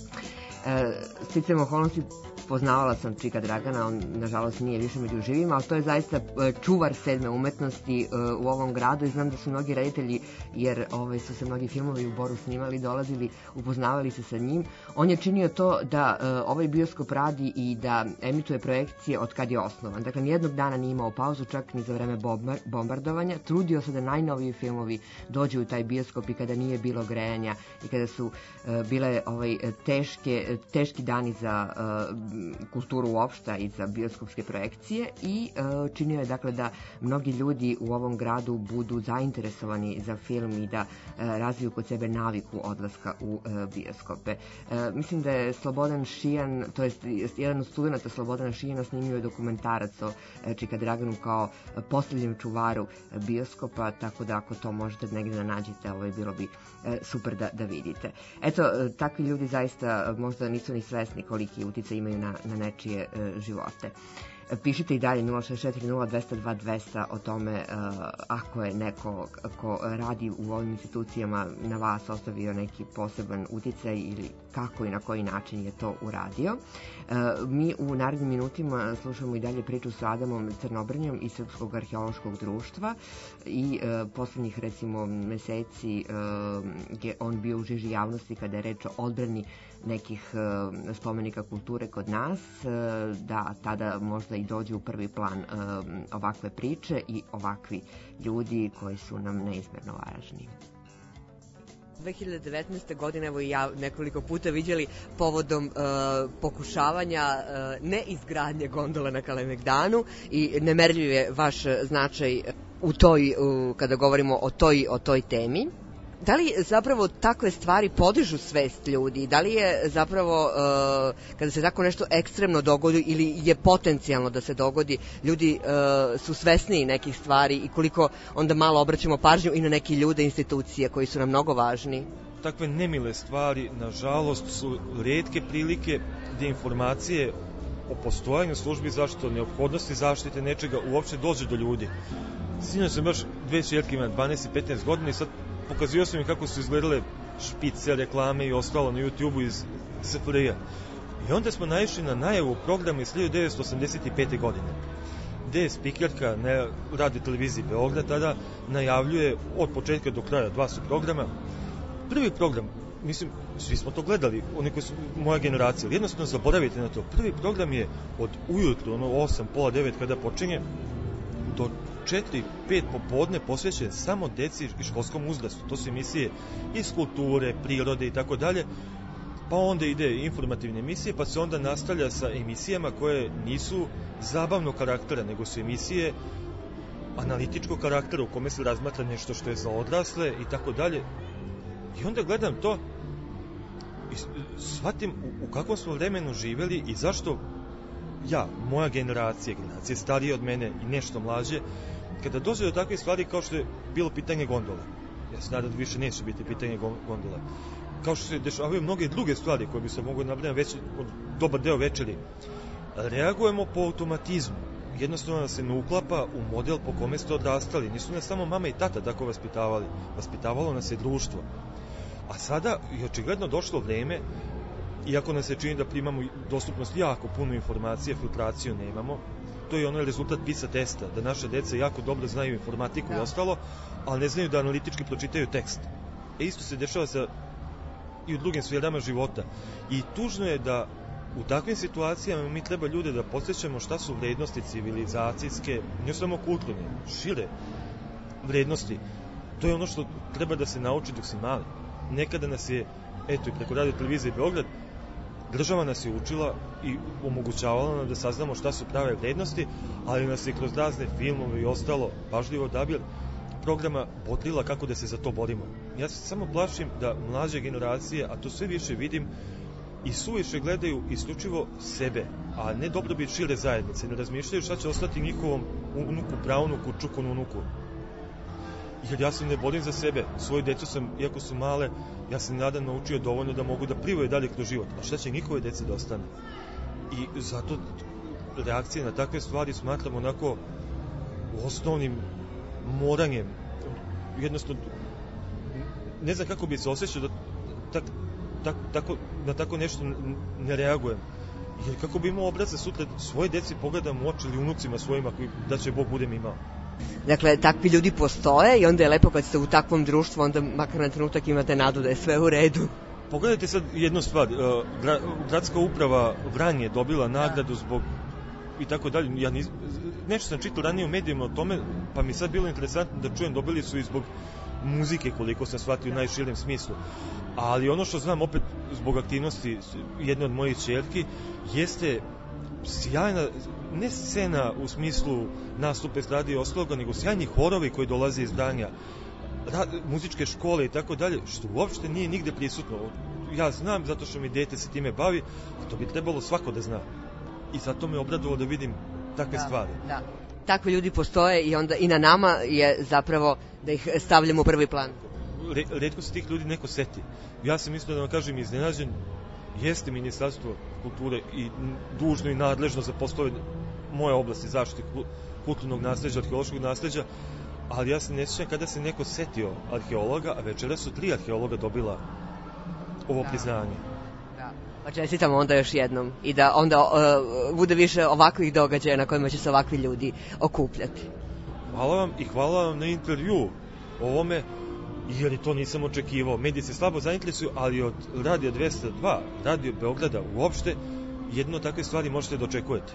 Sticajem okolnosti poznavala sam Čika Dragana, on nažalost nije više među živima, ali to je zaista čuvar sedme umetnosti u ovom gradu i znam da su mnogi reditelji, jer su se mnogi filmovi u Boru snimali, dolazili, upoznavali se sa njim. On je činio to da ovaj bioskop radi i da emituje projekcije od kad je osnovan. Dakle, nijednog dana nije imao pauzu, čak ni za vreme bombardovanja. Trudio se da najnoviji filmovi dođu u taj bioskop i kada nije bilo grejanja i kada su bile teške teški dani za kulturu uopšta i za bioskopske projekcije i činio je dakle da mnogi ljudi u ovom gradu budu zainteresovani za film i da razviju kod sebe naviku odlaska u bioskope. Mislim da je Slobodan Šijan, to je jedan od studenta Slobodana Šijana, snimio je dokumentarac o Čika Draganu kao posljednjem čuvaru bioskopa, tako da ako to možete negdje da nađete, bilo bi super da vidite. Eto, takvi ljudi zaista možda nisu ni svesni koliki uticaj imaju na nečije živote. Pišite i dalje 064020200 o tome ako je neko ko radi u ovim institucijama na vas ostavio neki poseban uticaj ili kako i na koji način je to uradio. Mi u narednim minutima slušamo i dalje priču sa Adamom Crnobrnjom iz Srpskog arheološkog društva i poslednjih recimo meseci je on bio u žiži javnosti kada je reč o odbrani nekih spomenika kulture kod nas, da tada možda i dođe u prvi plan ovakve priče i ovakvi ljudi koji su nam neizmerno važni. 2019. godine, evo i ja nekoliko puta vidjeli povodom pokušavanja neizgradnje gondole na Kalemegdanu i nemerljiv je vaš značaj kada govorimo o toj temi. Da li zapravo takve stvari podižu svest ljudi? Da li je zapravo, kada se tako nešto ekstremno dogodi ili je potencijalno da se dogodi, ljudi su svesniji nekih stvari i koliko onda malo obraćamo pažnju i na neke ljude, institucije koji su nam mnogo važni? Takve nemile stvari, nažalost, su retke prilike gdje informacije o postojanju službi zaštite, o neophodnosti zaštite nečega uopće dođe do ljudi. Sinoć sam baš dve čerke ima 12 i 15 godina i sad pokazio sam im kako su izgledale špice, reklame i ostalo na YouTube-u iz SFRJ-a. I onda smo naišli na najavu programa iz 1985. godine, gde je spikerka na radio televiziji Beograd tada najavljuje od početka do kraja 2 su programa. Prvi program, mislim, svi smo to gledali, oni koji su moja generacija, ali jednostavno zaboravite na to. Prvi program je od ujutru, 8, pola 9 kada počinje, do 4-5 popodne posvećen samo deci i školskom uzrastu. To su emisije iz kulture, prirode i tako dalje. Pa onda ide informativne emisije, pa se onda nastavlja sa emisijama koje nisu zabavnog karaktera, nego su emisije analitičkog karaktera u kome se razmatra nešto što je za odrasle i tako dalje. I onda gledam to i shvatim u kakvom smo vremenu živeli i zašto ja, moja generacija starije od mene i nešto mlađe, kada dođe do takve stvari kao što je bilo pitanje gondole, ja se nadam da više neće biti pitanje gondole, kao što se dešavaju mnoge druge stvari koje bi se mogu nabrati već dobar deo večeri, reagujemo po automatizmu. Jednostavno nas se ne uklapa u model po kome ste odrastali. Nisu nas samo mama i tata tako vaspitavali. Vaspitavalo nas je društvo. A sada je očigledno došlo vreme, iako nas se čini da primamo dostupnost jako puno informacije, filtraciju nemamo, to je onaj rezultat PISA testa, da naše deca jako dobro znaju informatiku i ostalo, ali ne znaju da analitički pročitaju tekst. Isto se dešava i u drugim sferama života. I tužno je da u takvim situacijama mi treba ljude da podsjećamo šta su vrednosti civilizacijske, ne samo kulturne, šire vrednosti. To je ono što treba da se nauči dok si mali. Nekada nas je, eto i preko radio televizije Beograd, država nas je učila i omogućavala nam da saznamo šta su prave vrednosti, ali nas je kroz razne filmove i ostalo pažljivo odabir programa bodrila kako da se za to borimo. Ja se samo plašim da mlađe generacije, a to sve više vidim, i suviše gledaju isključivo sebe, a ne dobrobit šire zajednice. Ne razmišljaju šta će ostati njihovom unuku, praunuku, čukonu unuku. Jer ja se ne borim za sebe. Svoje deco sam, iako su male, ja se nadam naučio dovoljno da mogu da privoje dalje kroz život. A šta će njihove dece da ostane? I zato reakcije na takve stvari smatram onako osnovnim moranjem. Jednostavno, ne znam kako bi se osjećao da na tako nešto ne reagujem. Jer kako bi imao obraza sutra svoje deci pogledam u oči ili unucima svojima da će Bog budem imao. Dakle, takvi ljudi postoje i onda je lepo kad ste u takvom društvu, onda makar na trenutak imate nadu da je sve u redu. Pogledajte sad jednu stvar. Gradska uprava Vranje je dobila nagradu zbog i tako dalje. Ja nešto sam čitao ranije u medijima o tome, pa mi sad bilo interesantno da čujem, dobili su i zbog muzike, koliko sam shvatio u najširem smislu. Ali ono što znam, opet zbog aktivnosti jedne od mojih ćerki, jeste sjajna, ne scena u smislu nastupe estrade i ostaloga, nego sjajni horovi koji dolaze iz Danja, muzičke škole i tako dalje, što uopšte nije nigde prisutno. Ja znam zato što mi dete se time bavi, a to bi trebalo svako da zna. I zato me obradovalo da vidim takve stvari. Da. Takvi ljudi postoje i onda i na nama je zapravo da ih stavljamo u prvi plan. Retko se tih ljudi neko seti. Ja sam isto, da vam kažem, iznenađen. Jeste Ministarstvo kulture i dužno i nadležno za poslove moje oblasti zaštite kulturnog nasleđa, arheološkog nasleđa, ali ja se ne sjećam kada se neko setio arheologa, a večera su 3 arheologa dobila ovo priznanje. Da. Pa čestitamo onda još jednom i da onda bude više ovakvih događaja na kojima će se ovakvi ljudi okupljati. Hvala vam i hvala vam na intervju o ovome, jer to nisam očekivao. Mediji se slabo zainteresuju, ali od Radio 202, Radio Beograda uopšte, jedno takve stvari možete da očekujete.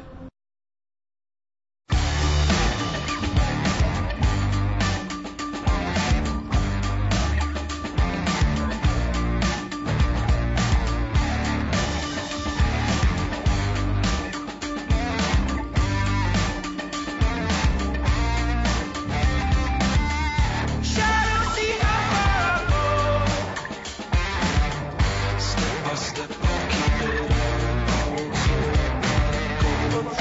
Step by step, I'll keep it on.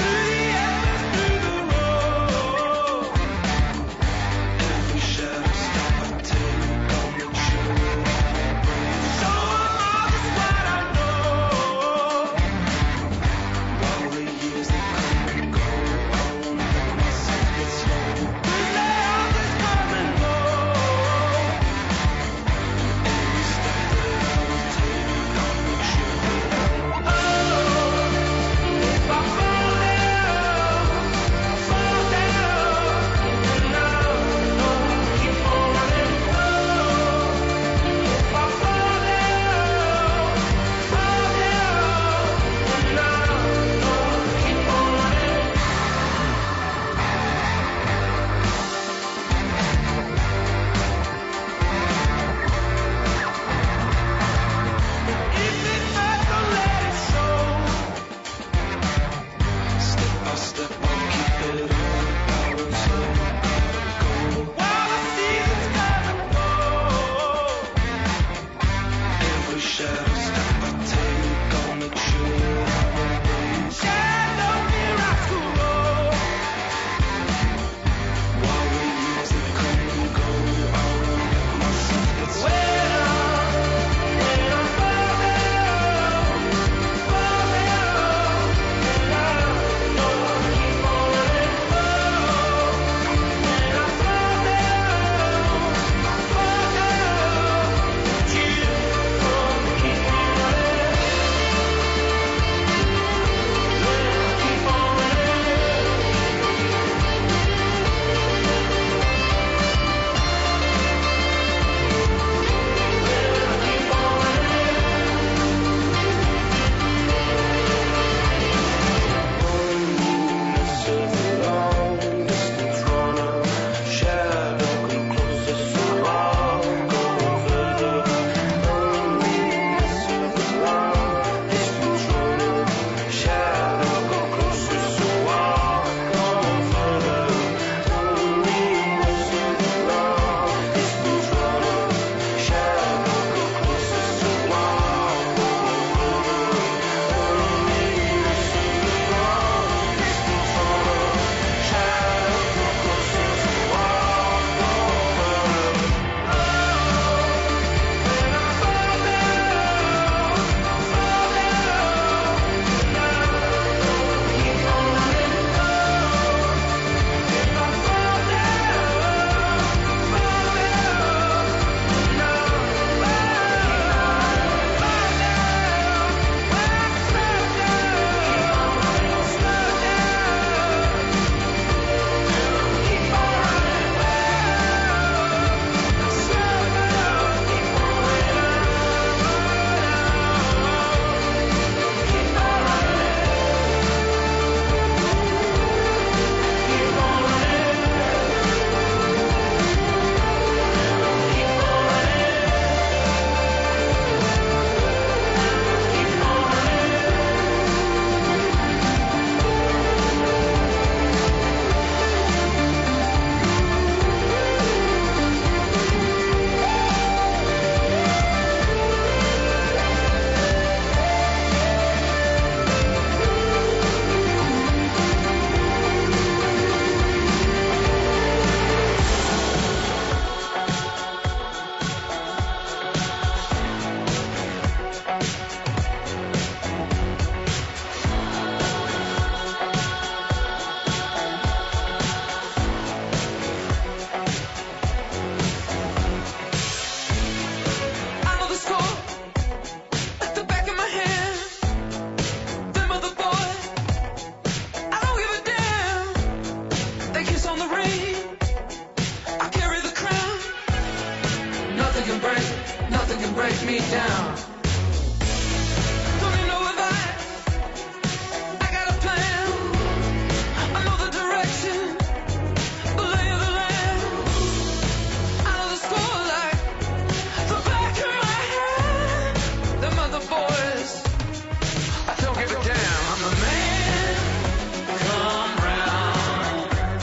me down. Don't you know that I got a plan? I know the direction, the lay of the land. I know the score like the back of my hand. Them other boys, I don't give a damn. I'm the man. Come round.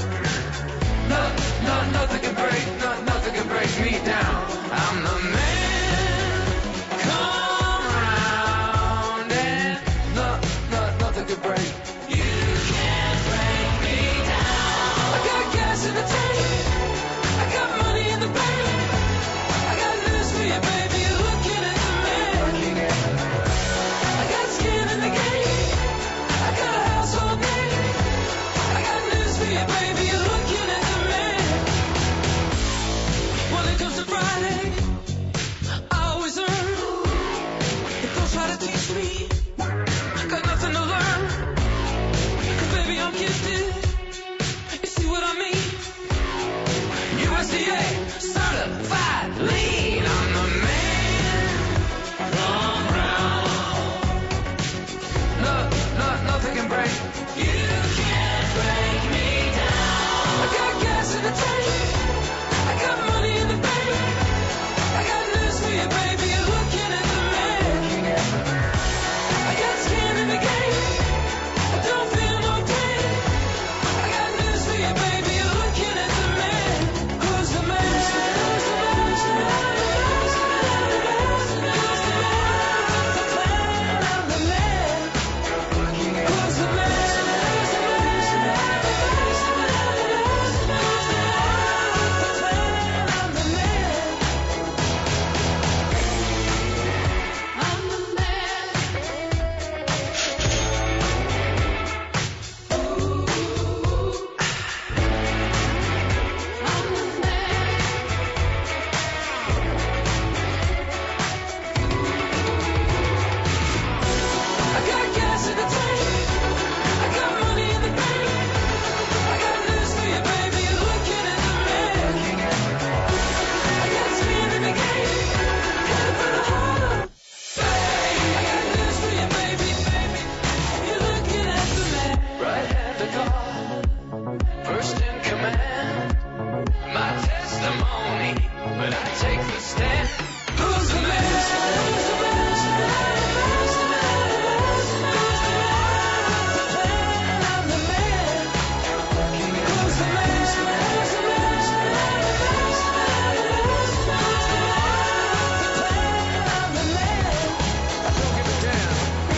Nothing can break, nothing can break me down. I'm the man. Come round and nothing can break. You can't break me down. I got gas in the tank. I got money in the bank. I got news for you, baby. You're looking at the man. I got skin in the game. I got a household name. I got news for you, baby. You're looking at the man. When it comes to Friday, I always earn. Don't try to teach me. Got nothing to learn. 'Cause baby, I'm gifted. You see what I mean? USDA certified lean. I'm the man. Come round. Nothing can break. You can't break me down. I got gas in the tank. I got money in the bank. I got news for you, baby. You're looking at the man. I got skin in the game. I don't feel no pain. I got news for you, baby. You're looking at the man. Who's the man? Who's the man? Who's the man? Who's the man? Who's the man? The plan. I'm the man. Who's the man? Who's the man? Who's the man? Who's the man? The plan. I'm the man. I'm the man. I got gas in the tank. I got money in the bank. I got news for you, baby. You're looking at the man. I got skin in the game. Headed for the Harlem. I got news for you, baby. You're looking at the man. Right-handed God, first in command. My testimony, but I take the stand. Who's the man? Who's the man? Who's the man? Who's the man? Who's the man? The plan. I'm the man. Who's the man? Who's the man? Who's the man? Who's the man? The plan. I'm the man. I don't give a damn.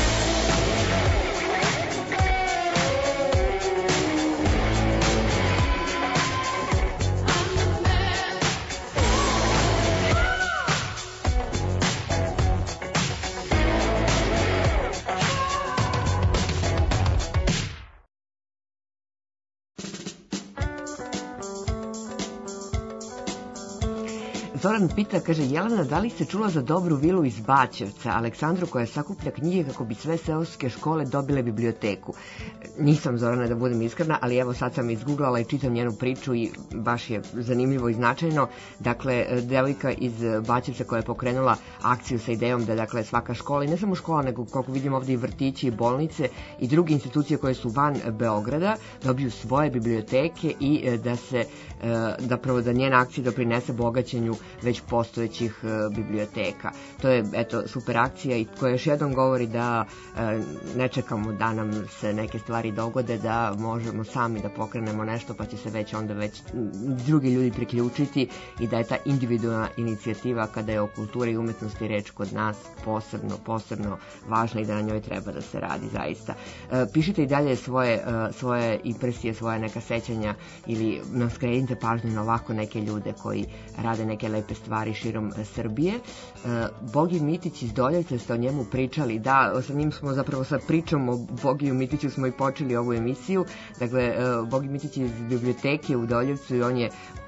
Zoran pita, kaže, Jelena, da li se čula za dobru vilu iz Baćevca, Aleksandru koja sakuplja knjige kako bi sve seoske škole dobile biblioteku? Nisam, Zorana, da budem iskrena, ali evo sad sam izguglala i čitam njenu priču i baš je zanimljivo i značajno. Dakle, devojka iz Baćevca koja je pokrenula akciju sa idejom da, dakle, svaka škola, i ne samo škola, nego koliko vidim ovdje i vrtići i bolnice i druge institucije koje su van Beograda dobiju svoje biblioteke i da se, da njena akcija doprinese bogaćenju već postojećih biblioteka. To je, eto, super akcija i koja još jednom govori da ne čekamo da nam se neke stvari dogode, da možemo sami da pokrenemo nešto, pa će se već onda drugi ljudi priključiti i da je ta individualna inicijativa kada je o kulturi i umetnosti reč kod nas posebno važna i da na njoj treba da se radi zaista. Pišite i dalje svoje impresije, svoje neka sećanja ili nam skrenite pažnju na ovako neke ljude koji rade neke lepe stvari širom Srbije. Bogi Mitić iz Doljevca, ste o njemu pričali, da, sa njim smo zapravo sa pričom o Bogiju Mitiću smo i počeli ovu emisiju. Dakle, Bogi Mitić iz biblioteke u Doljevcu i on je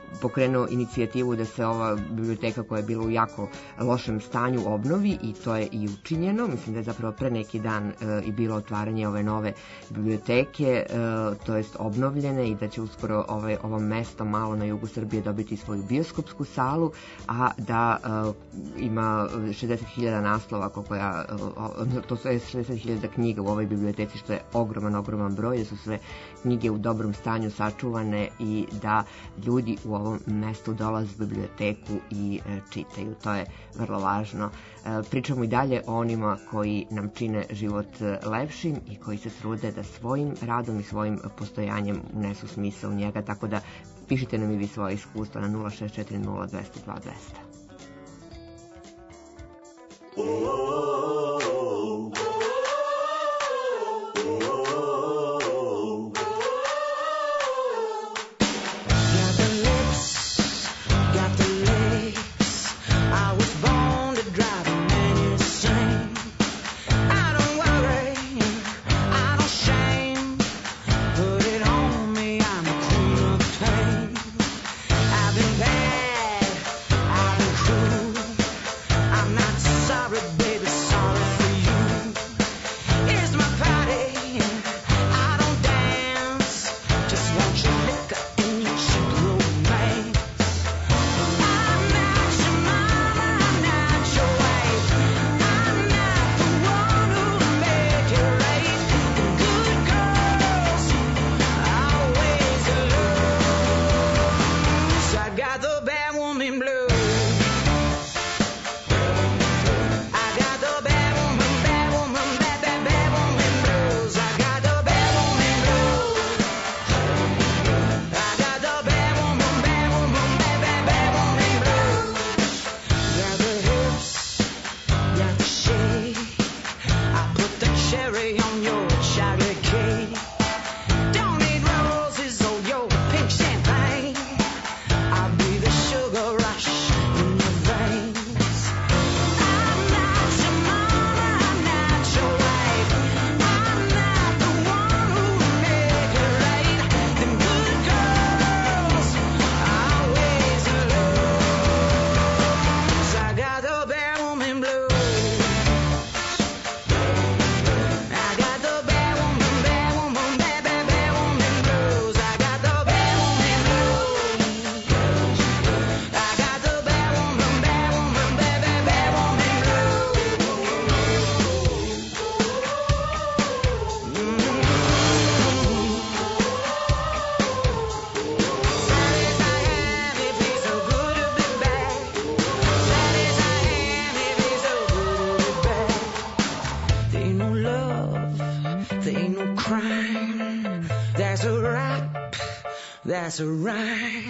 pokrenuo inicijativu da se ova biblioteka koja je bila u jako lošem stanju obnovi i to je i učinjeno. Mislim da je zapravo pre neki dan i bilo otvaranje ove nove biblioteke, to jest obnovljene, i da će uskoro ovo mesto malo na jugu Srbije dobiti svoju bioskopsku salu, a da ima 60.000 naslova, to su 60.000 knjiga u ovoj biblioteci, što je ogroman broj, da su sve knjige u dobrom stanju sačuvane i da ljudi u ovom mestu dolaze u biblioteku i čitaju. To je vrlo važno. Pričamo i dalje o onima koji nam čine život lepšim i koji se trude da svojim radom i svojim postojanjem unesu smisao u njega, tako da pišite nam i vi svoje iskustva na 0640 202 200. That's a rhyme.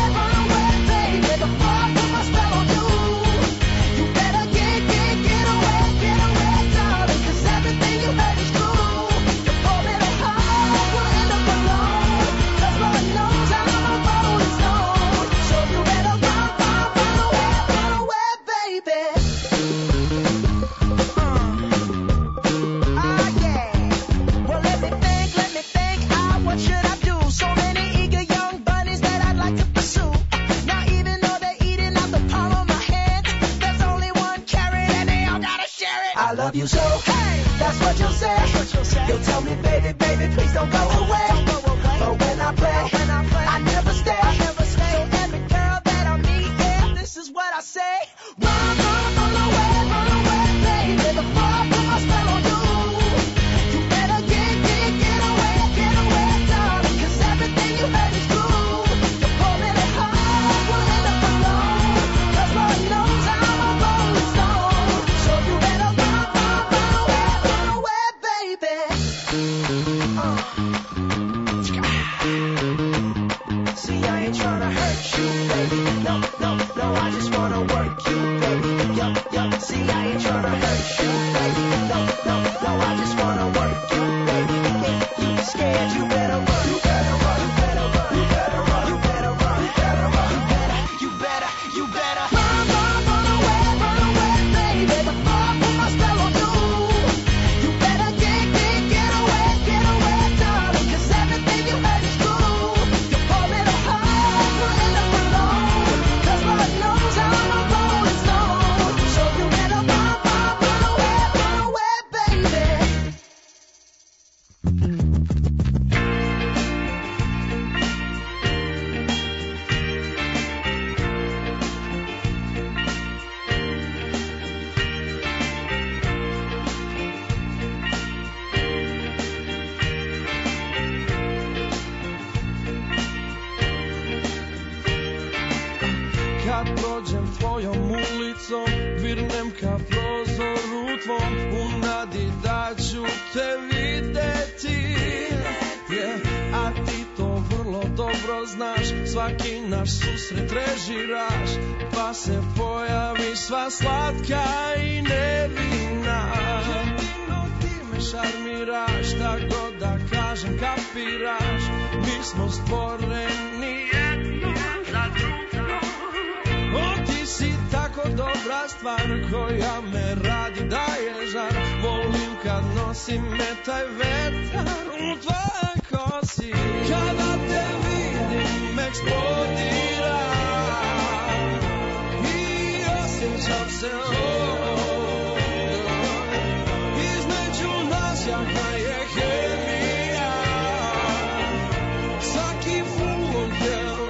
Get away. I love you so. Hey, that's what you'll say. You'll tell me, baby, baby, please don't go away. But when I play, I never stay. So every girl that I meet, yeah, this is what I say. Run away, baby. Before I put my spell on you. You better get away, darling. 'Cause everything you heard is true. You're pulling it hard, we'll end up alone. 'Cause Lord knows I'm a rolling stone. So you better run away, baby. See, I ain't tryna hurt you, baby. No, I just wanna work you, baby. Yup. See, I ain't tryna hurt you, baby. No, I just wanna work you, baby. If you scared, you better run. You better run. You better run. You better run. You better run. You better run. You better. Run away, baby. Before I put my spell on you. You better get away, darling. 'Cause everything you heard is true. You're pulling it hard, we'll end up alone. 'Cause Lord knows I'm a rolling stone. So you better run away, baby. Kad prođem tvojom ulicom, virnem ka prozoru tvom, u nadi da ću te videti. A ti to vrlo dobro znaš, svaki naš susret režiraš, pa se pojavi sva slatka i nevina. Jedino ti me šarmiraš, šta god da kažem kapiraš, mi smo stvoreni jedno za drugo. Ti si tako dobra stvar koja me radi daje žar. Volim kad nosi me taj vetar u tvoje kosi. Kada te vidim eksplodira i osjećam se između nas jaka je hemija. Svaki fulger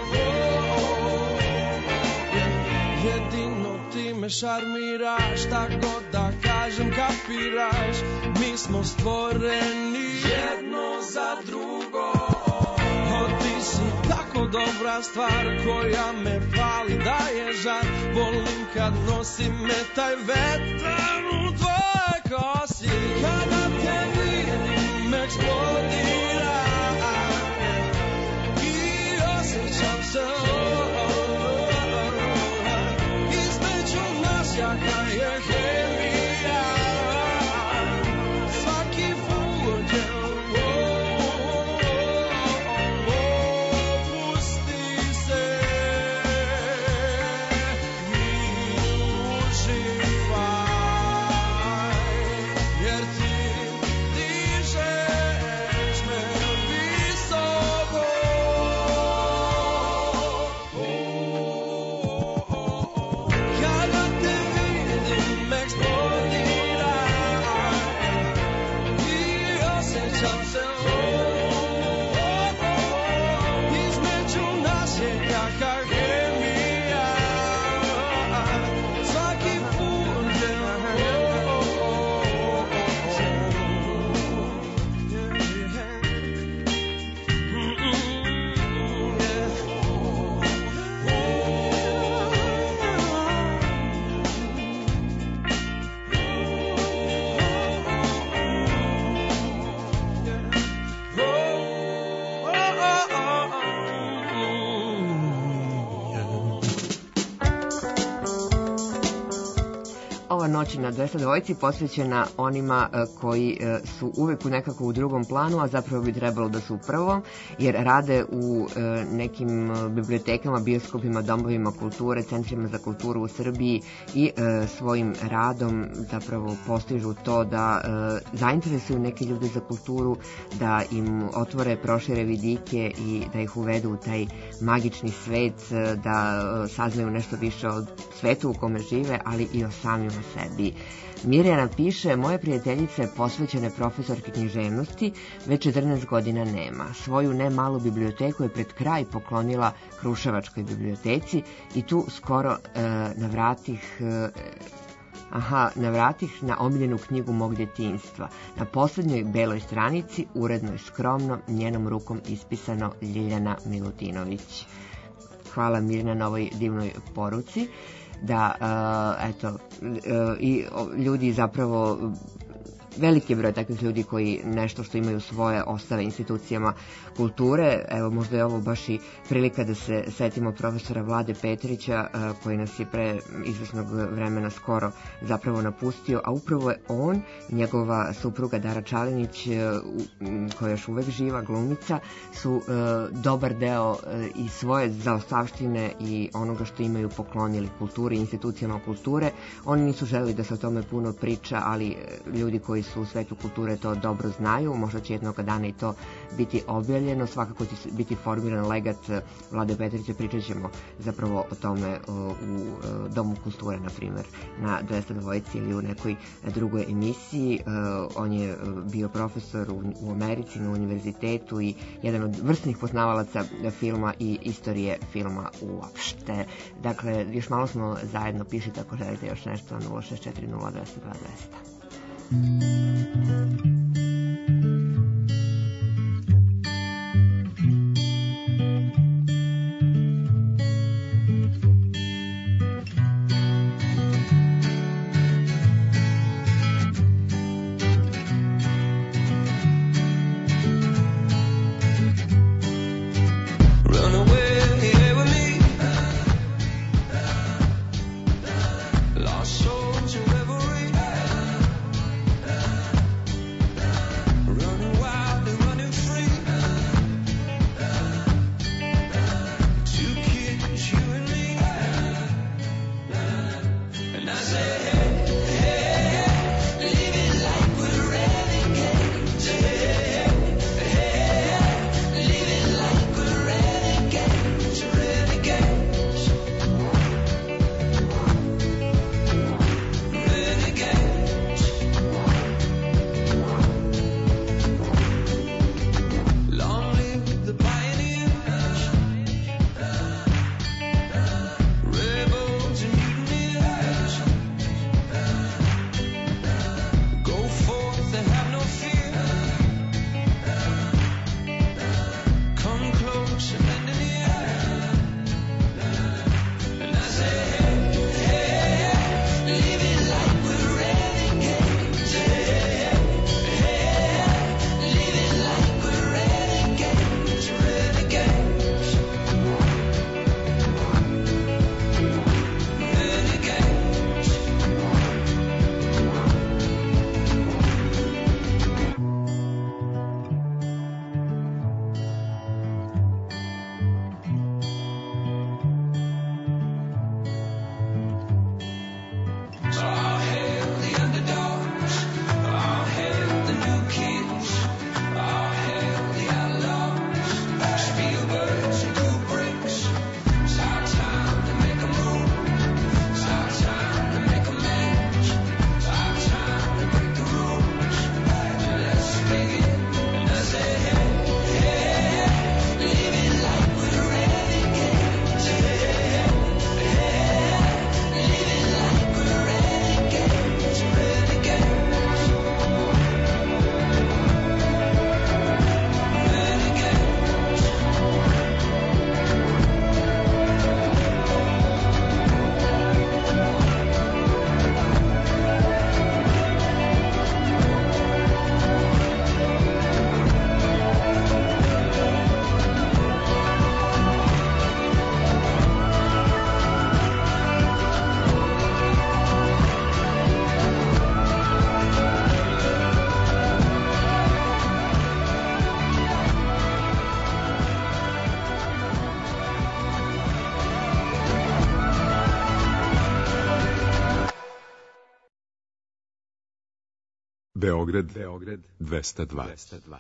jedino ti me šarmiraš, šta god da kažem kapiraš, mi smo stvoreni jedno za drugo. Ti si tako dobra stvar koja me pali, daje žar. Volim kad nosi me taj vetar u tvoje kosi. Kada te vidim eksplodira i osjećam se jaka je hemija. Svaki fulger opusti se i uživaj, jer ti dižeš me visoko. Kada te vidim eksplodira i osjećam se između nas je jaka hemija. Svaki fulger Ova noć na 202 posvećena onima koji su uvek nekako u drugom planu, a zapravo bi trebalo da su u prvom, jer rade u nekim bibliotekama, bioskopima, domovima kulture, centrima za kulturu u Srbiji i svojim radom zapravo postižu to da zainteresuju neke ljude za kulturu, da im otvore, prošire vidike i da ih uvedu u taj magični svet, da saznaju nešto više o svetu u kome žive, ali i o samima sebi. Srbiji. Mirjana piše, moja prijateljica je posvećena profesorke književnosti, već 14 godina nema. Svoju ne malu biblioteku je pred kraj poklonila Kruševačkoj biblioteci i tu skoro na vratih na omiljenu knjigu mog djetinjstva. Na posljednjoj beloj stranici, uredno i skromno, njenom rukom ispisano Ljiljana Milutinović. Hvala Mirna na ovoj divnoj poruci. Da, i ljudi zapravo, veliki broj takvih ljudi koji nešto što imaju svoje ostave institucijama kulture. Evo, možda je ovo baš i prilika da se setimo profesora Vlade Petrića, koji nas je pre izvesnog vremena skoro zapravo napustio, a upravo je on i njegova supruga Dara Čalinić, koja je još uvek živa, glumica, su dobar deo i svoje zaostavštine i onoga što imaju poklonili kulturi, institucijama kulture. Oni nisu želeli da se o tome puno priča, ali ljudi koji su u svetu kulture to dobro znaju. Možda će jednog dana i to biti objavljeno. Svakako će biti formiran legat Vlade Petrića. Pričat ćemo zapravo o tome u Domu kulture, na primjer, na 202 ili u nekoj drugoj emisiji. On je bio profesor u Americi na univerzitetu i jedan od vrsnih poznavalaca filma i istorije filma uopšte. Dakle, još malo smo zajedno, pišite ako želite još nešto na 0640222. Beograd 202.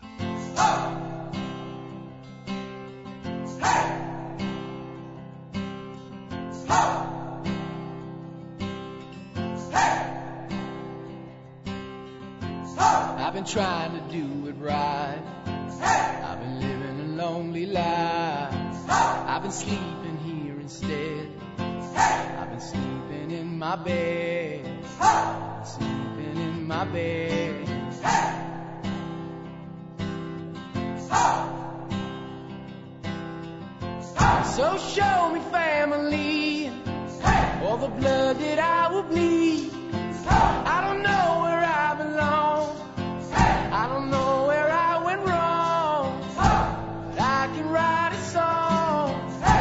I've been trying to do it right. I've been living a lonely life. I've been sleeping here instead. I've been sleeping in my bed. Sleeping in my bed. So show me family, all the blood that I will bleed. I don't know where I belong. I don't know where I went wrong. But I can write a song.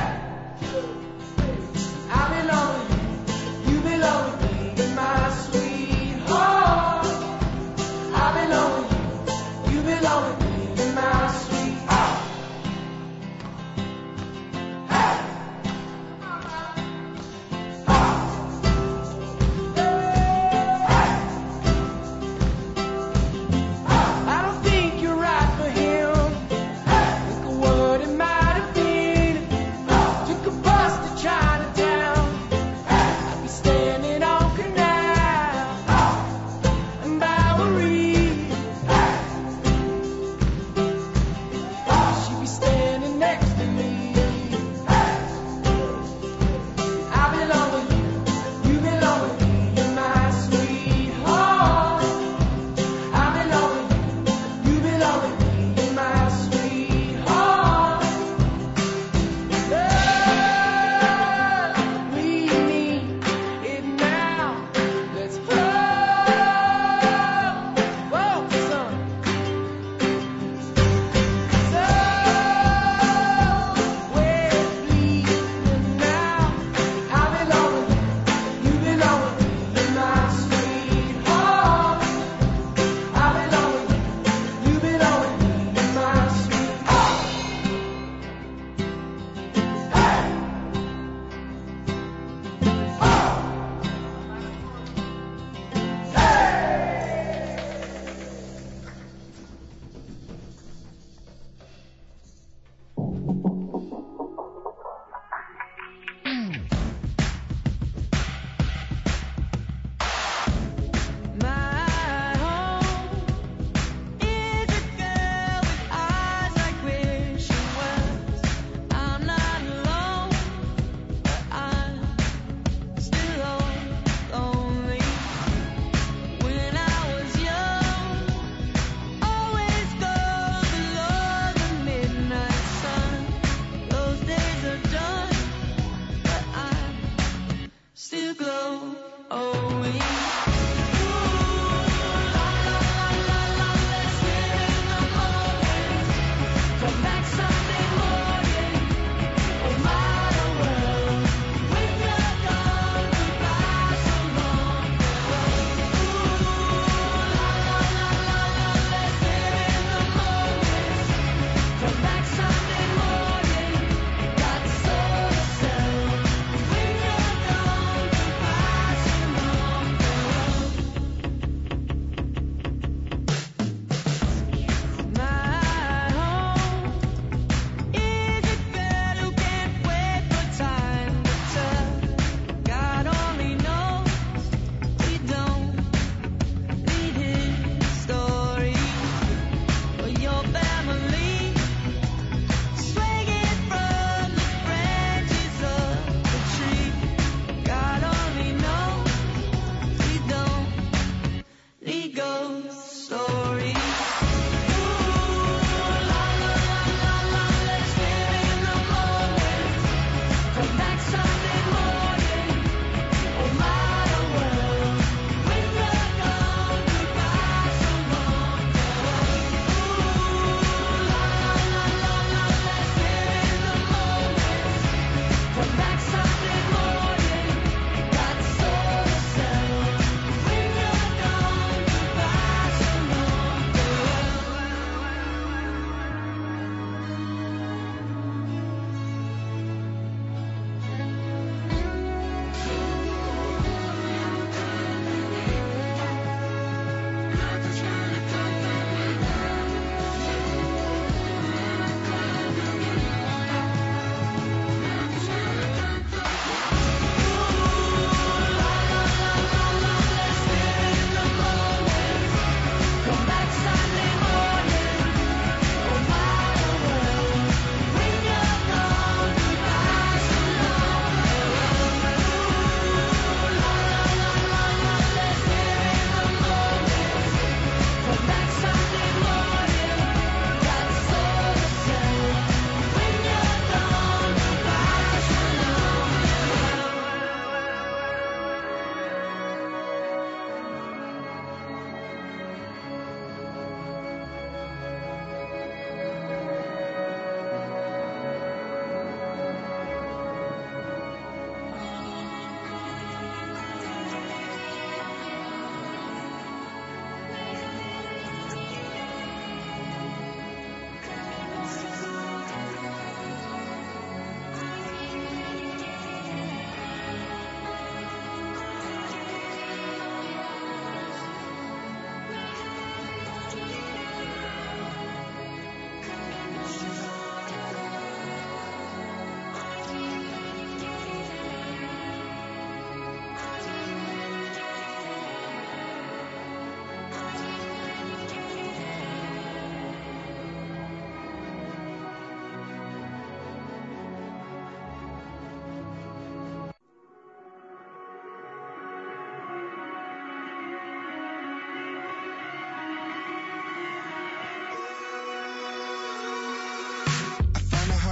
I belong to you, you belong to me, my sweetheart. I belong to you, you belong to me, my sweetheart.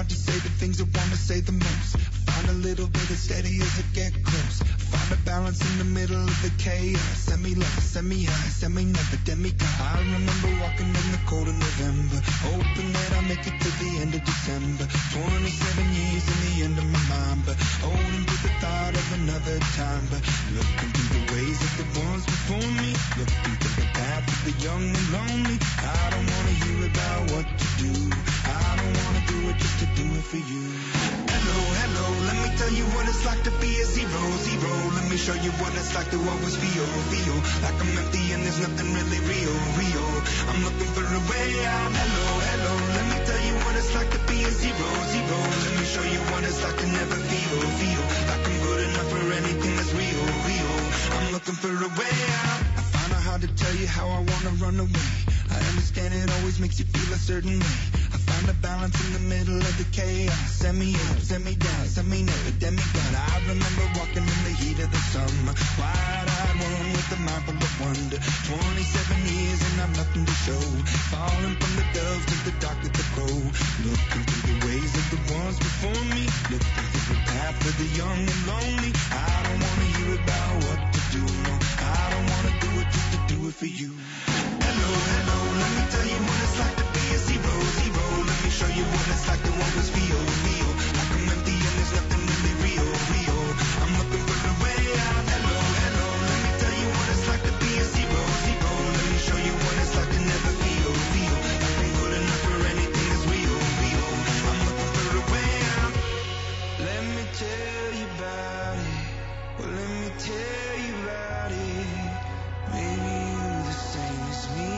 hard to say the things I wanna say the most. Find a little bit of steady as I get close. Find a balance in the middle of the chaos. Semi-low, semi-high, semi-never, demigod. I remember walking in the cold of November, hoping that I'll make it to the end of December. 27 years in the end of my mind, but holding to the thought of another time. But looking through the ways of the ones before me, looking through the path of the young and lonely. I don't wanna hear about what to do. I don't wanna do it just to do it for you. Hello, hello, let me tell you what it's like to be a zero, zero. Let me show you what it's like to always feel, feel like I'm empty and there's nothing really real, real. I'm looking for a way out. Hello, hello, let me tell you what it's like to be a zero, zero. Let me show you what it's like to never feel, feel like I'm good enough for anything that's real, real. I'm looking for a way out. I find it hard to tell you how I wanna run away. I understand it always makes you feel a certain way. I find a balance in the middle of the chaos. Semi-up, semi-down, semi-never, demigod. I remember walking in the heat of the summer, wide-eyed one with a mind full of wonder. 27 years and I've nothing to show. Falling from the dove to the dark of the crow. Looking through the ways of the ones before me, looking through the path of the young and lonely. I don't wanna hear about what to do, no. I don't wanna do it just to do it for you. Hello, hello, let me tell you what it's like to be a zero, zero. Let me show you what it's like to always feel, feel like I'm empty and there's nothing really real, real. I'm looking for a way out. Hello, hello, let me tell you what it's like to be a zero, zero. Let me show you what it's like to never feel, feel like I'm good enough for anything that's real, real. I'm looking for a way out. Let me tell you about it. Well, let me tell you about it. Maybe you're the same as me.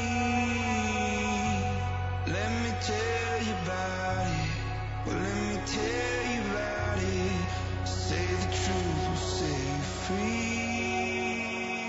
Let me tell you about it. Well, let me tell you about it. Say the truth will set you free.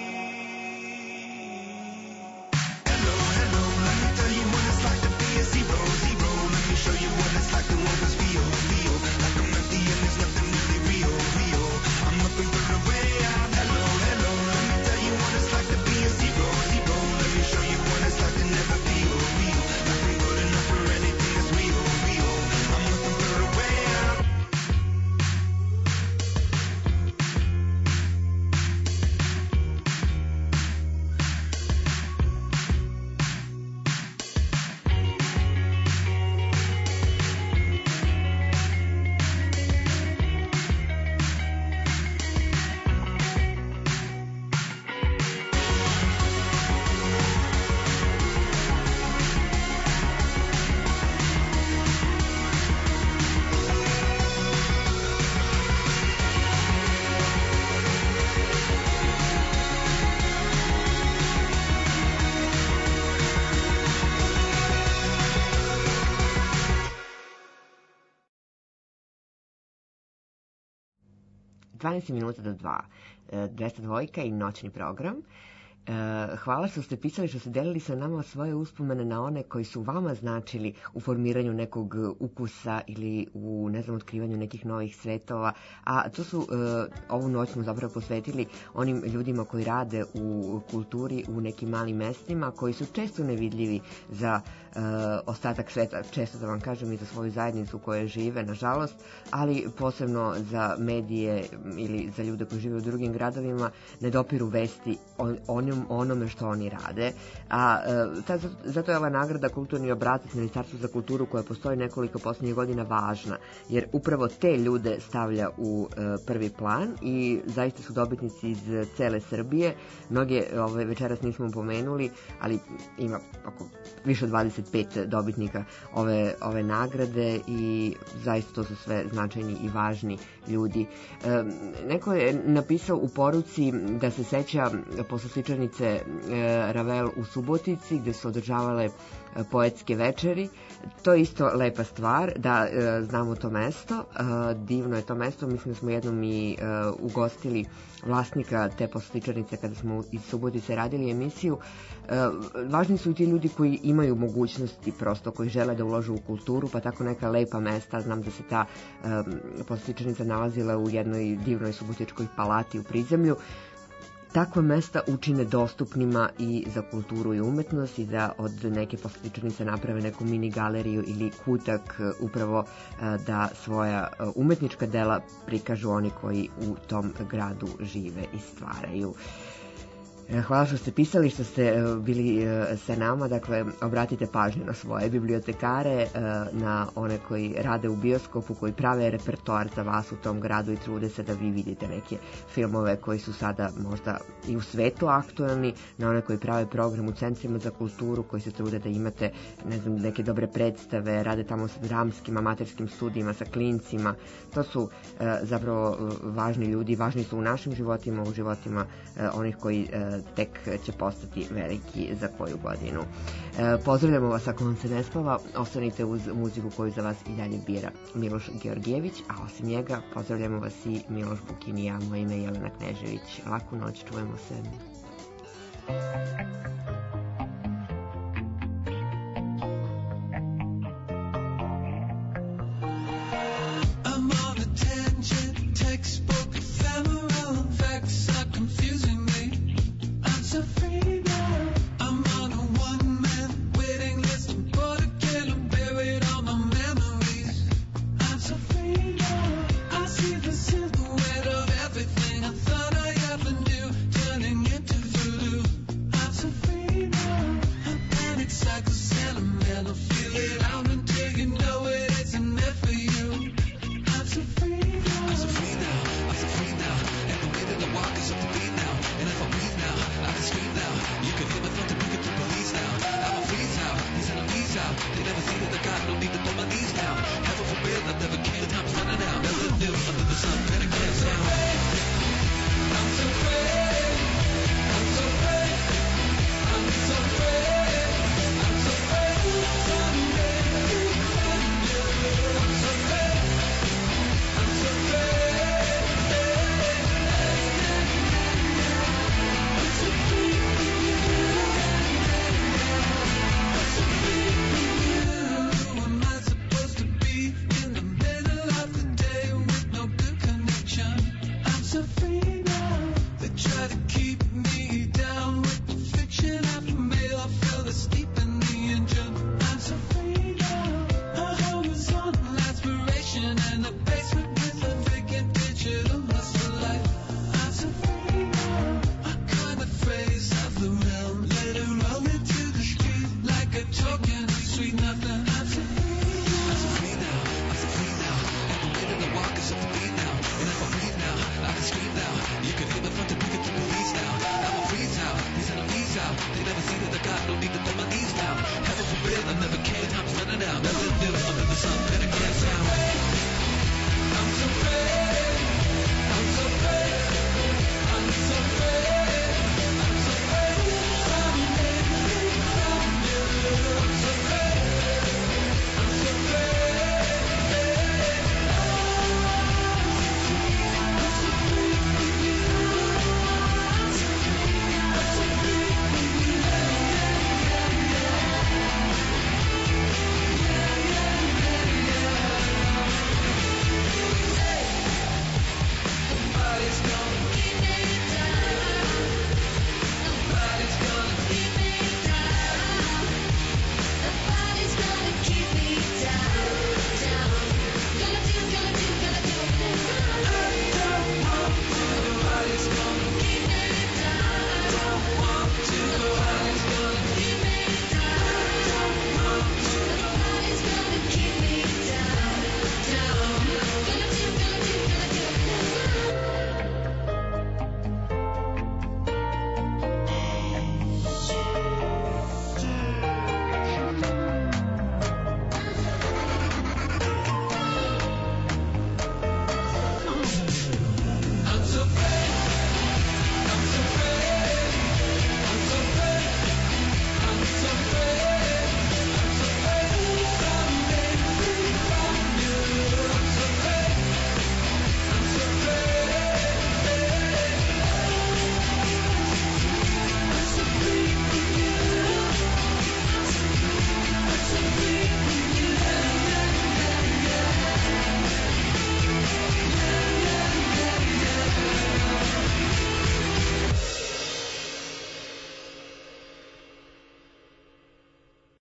Hello, hello, let me tell you what it's like to be a zero, zero. Let me show you what it's like to always feel, feel like I'm empty and there's nothing really real, real. I'm looking for a way out. Hello, hello, let me tell you what it's like to be a zero, zero. Let me show you what it's like to never feel, feel like I'm good enough for anything that's real, real. I'm looking for a way out. 12 minuta do 2. 202 i noćni program. Hvala što ste pisali, što ste delili sa nama svoje uspomene na one koji su vama značili u formiranju nekog ukusa ili u, ne znam, otkrivanju nekih novih svetova. A to su, ovu noć smo zapravo posvetili onim ljudima koji rade u kulturi u nekim malim mestima, koji su često nevidljivi za ostatak sveta, često da vam kažem i za svoju zajednicu u kojoj žive, nažalost, ali posebno za medije ili za ljude koji žive u drugim gradovima ne dopiru vesti onome što oni rade. A zato je ova nagrada Kulturni obrazac Ministarstva za kulturu, koja postoji nekoliko posljednjih godina, važna, jer upravo te ljude stavlja u prvi plan i zaista su dobitnici iz cele Srbije. Mnoge večeras nismo pomenuli, ali ima oko više od 25 dobitnika ove nagrade i zaista to su sve značajni i važni ljudi. Neko je napisao u poruci da se seća poslasličarnice Ravel u Subotici, gde su održavale poetske večeri. To je isto lepa stvar, da znamo to mesto. Divno je to mesto. Mislim da smo jednom i ugostili vlasnika te poslasličarnice kada smo iz Subotice radili emisiju. Važni su i ti ljudi koji imaju mogućnosti, prosto koji žele da ulože u kulturu, pa tako neka lepa mesta. Znam da se ta poslasličarnica nalazila u jednoj divnoj subotičkoj palati u Prizemlju. takva mesta učine dostupnima i za kulturu i umetnost i da od neke posetičarnice naprave neku mini galeriju ili kutak upravo da svoja umetnička dela prikažu oni koji u tom gradu žive i stvaraju. Hvala što ste pisali, što ste bili sa nama. Dakle, obratite pažnju na svoje bibliotekare, na one koji rade u bioskopu, koji prave repertoar za vas u tom gradu i trude se da vi vidite neke filmove koji su sada možda i u svetu aktuelni, na one koji prave program u centrima za kulturu, koji se trude da imate, ne znam, neke dobre predstave, rade tamo sa dramskim, amaterskim studijima, sa klincima. To su zapravo važni ljudi, važni su u našim životima, u životima onih koji tek će postati veliki za koju godinu. Pozdravljamo vas ako vam se ne spava, ostanite uz muziku koju za vas i dalje bira Miloš Georgijević, a osim njega pozdravljamo vas i Miloš Bukin i ja, moje ime je Jelena Knežević. Laku noć, čujemo se.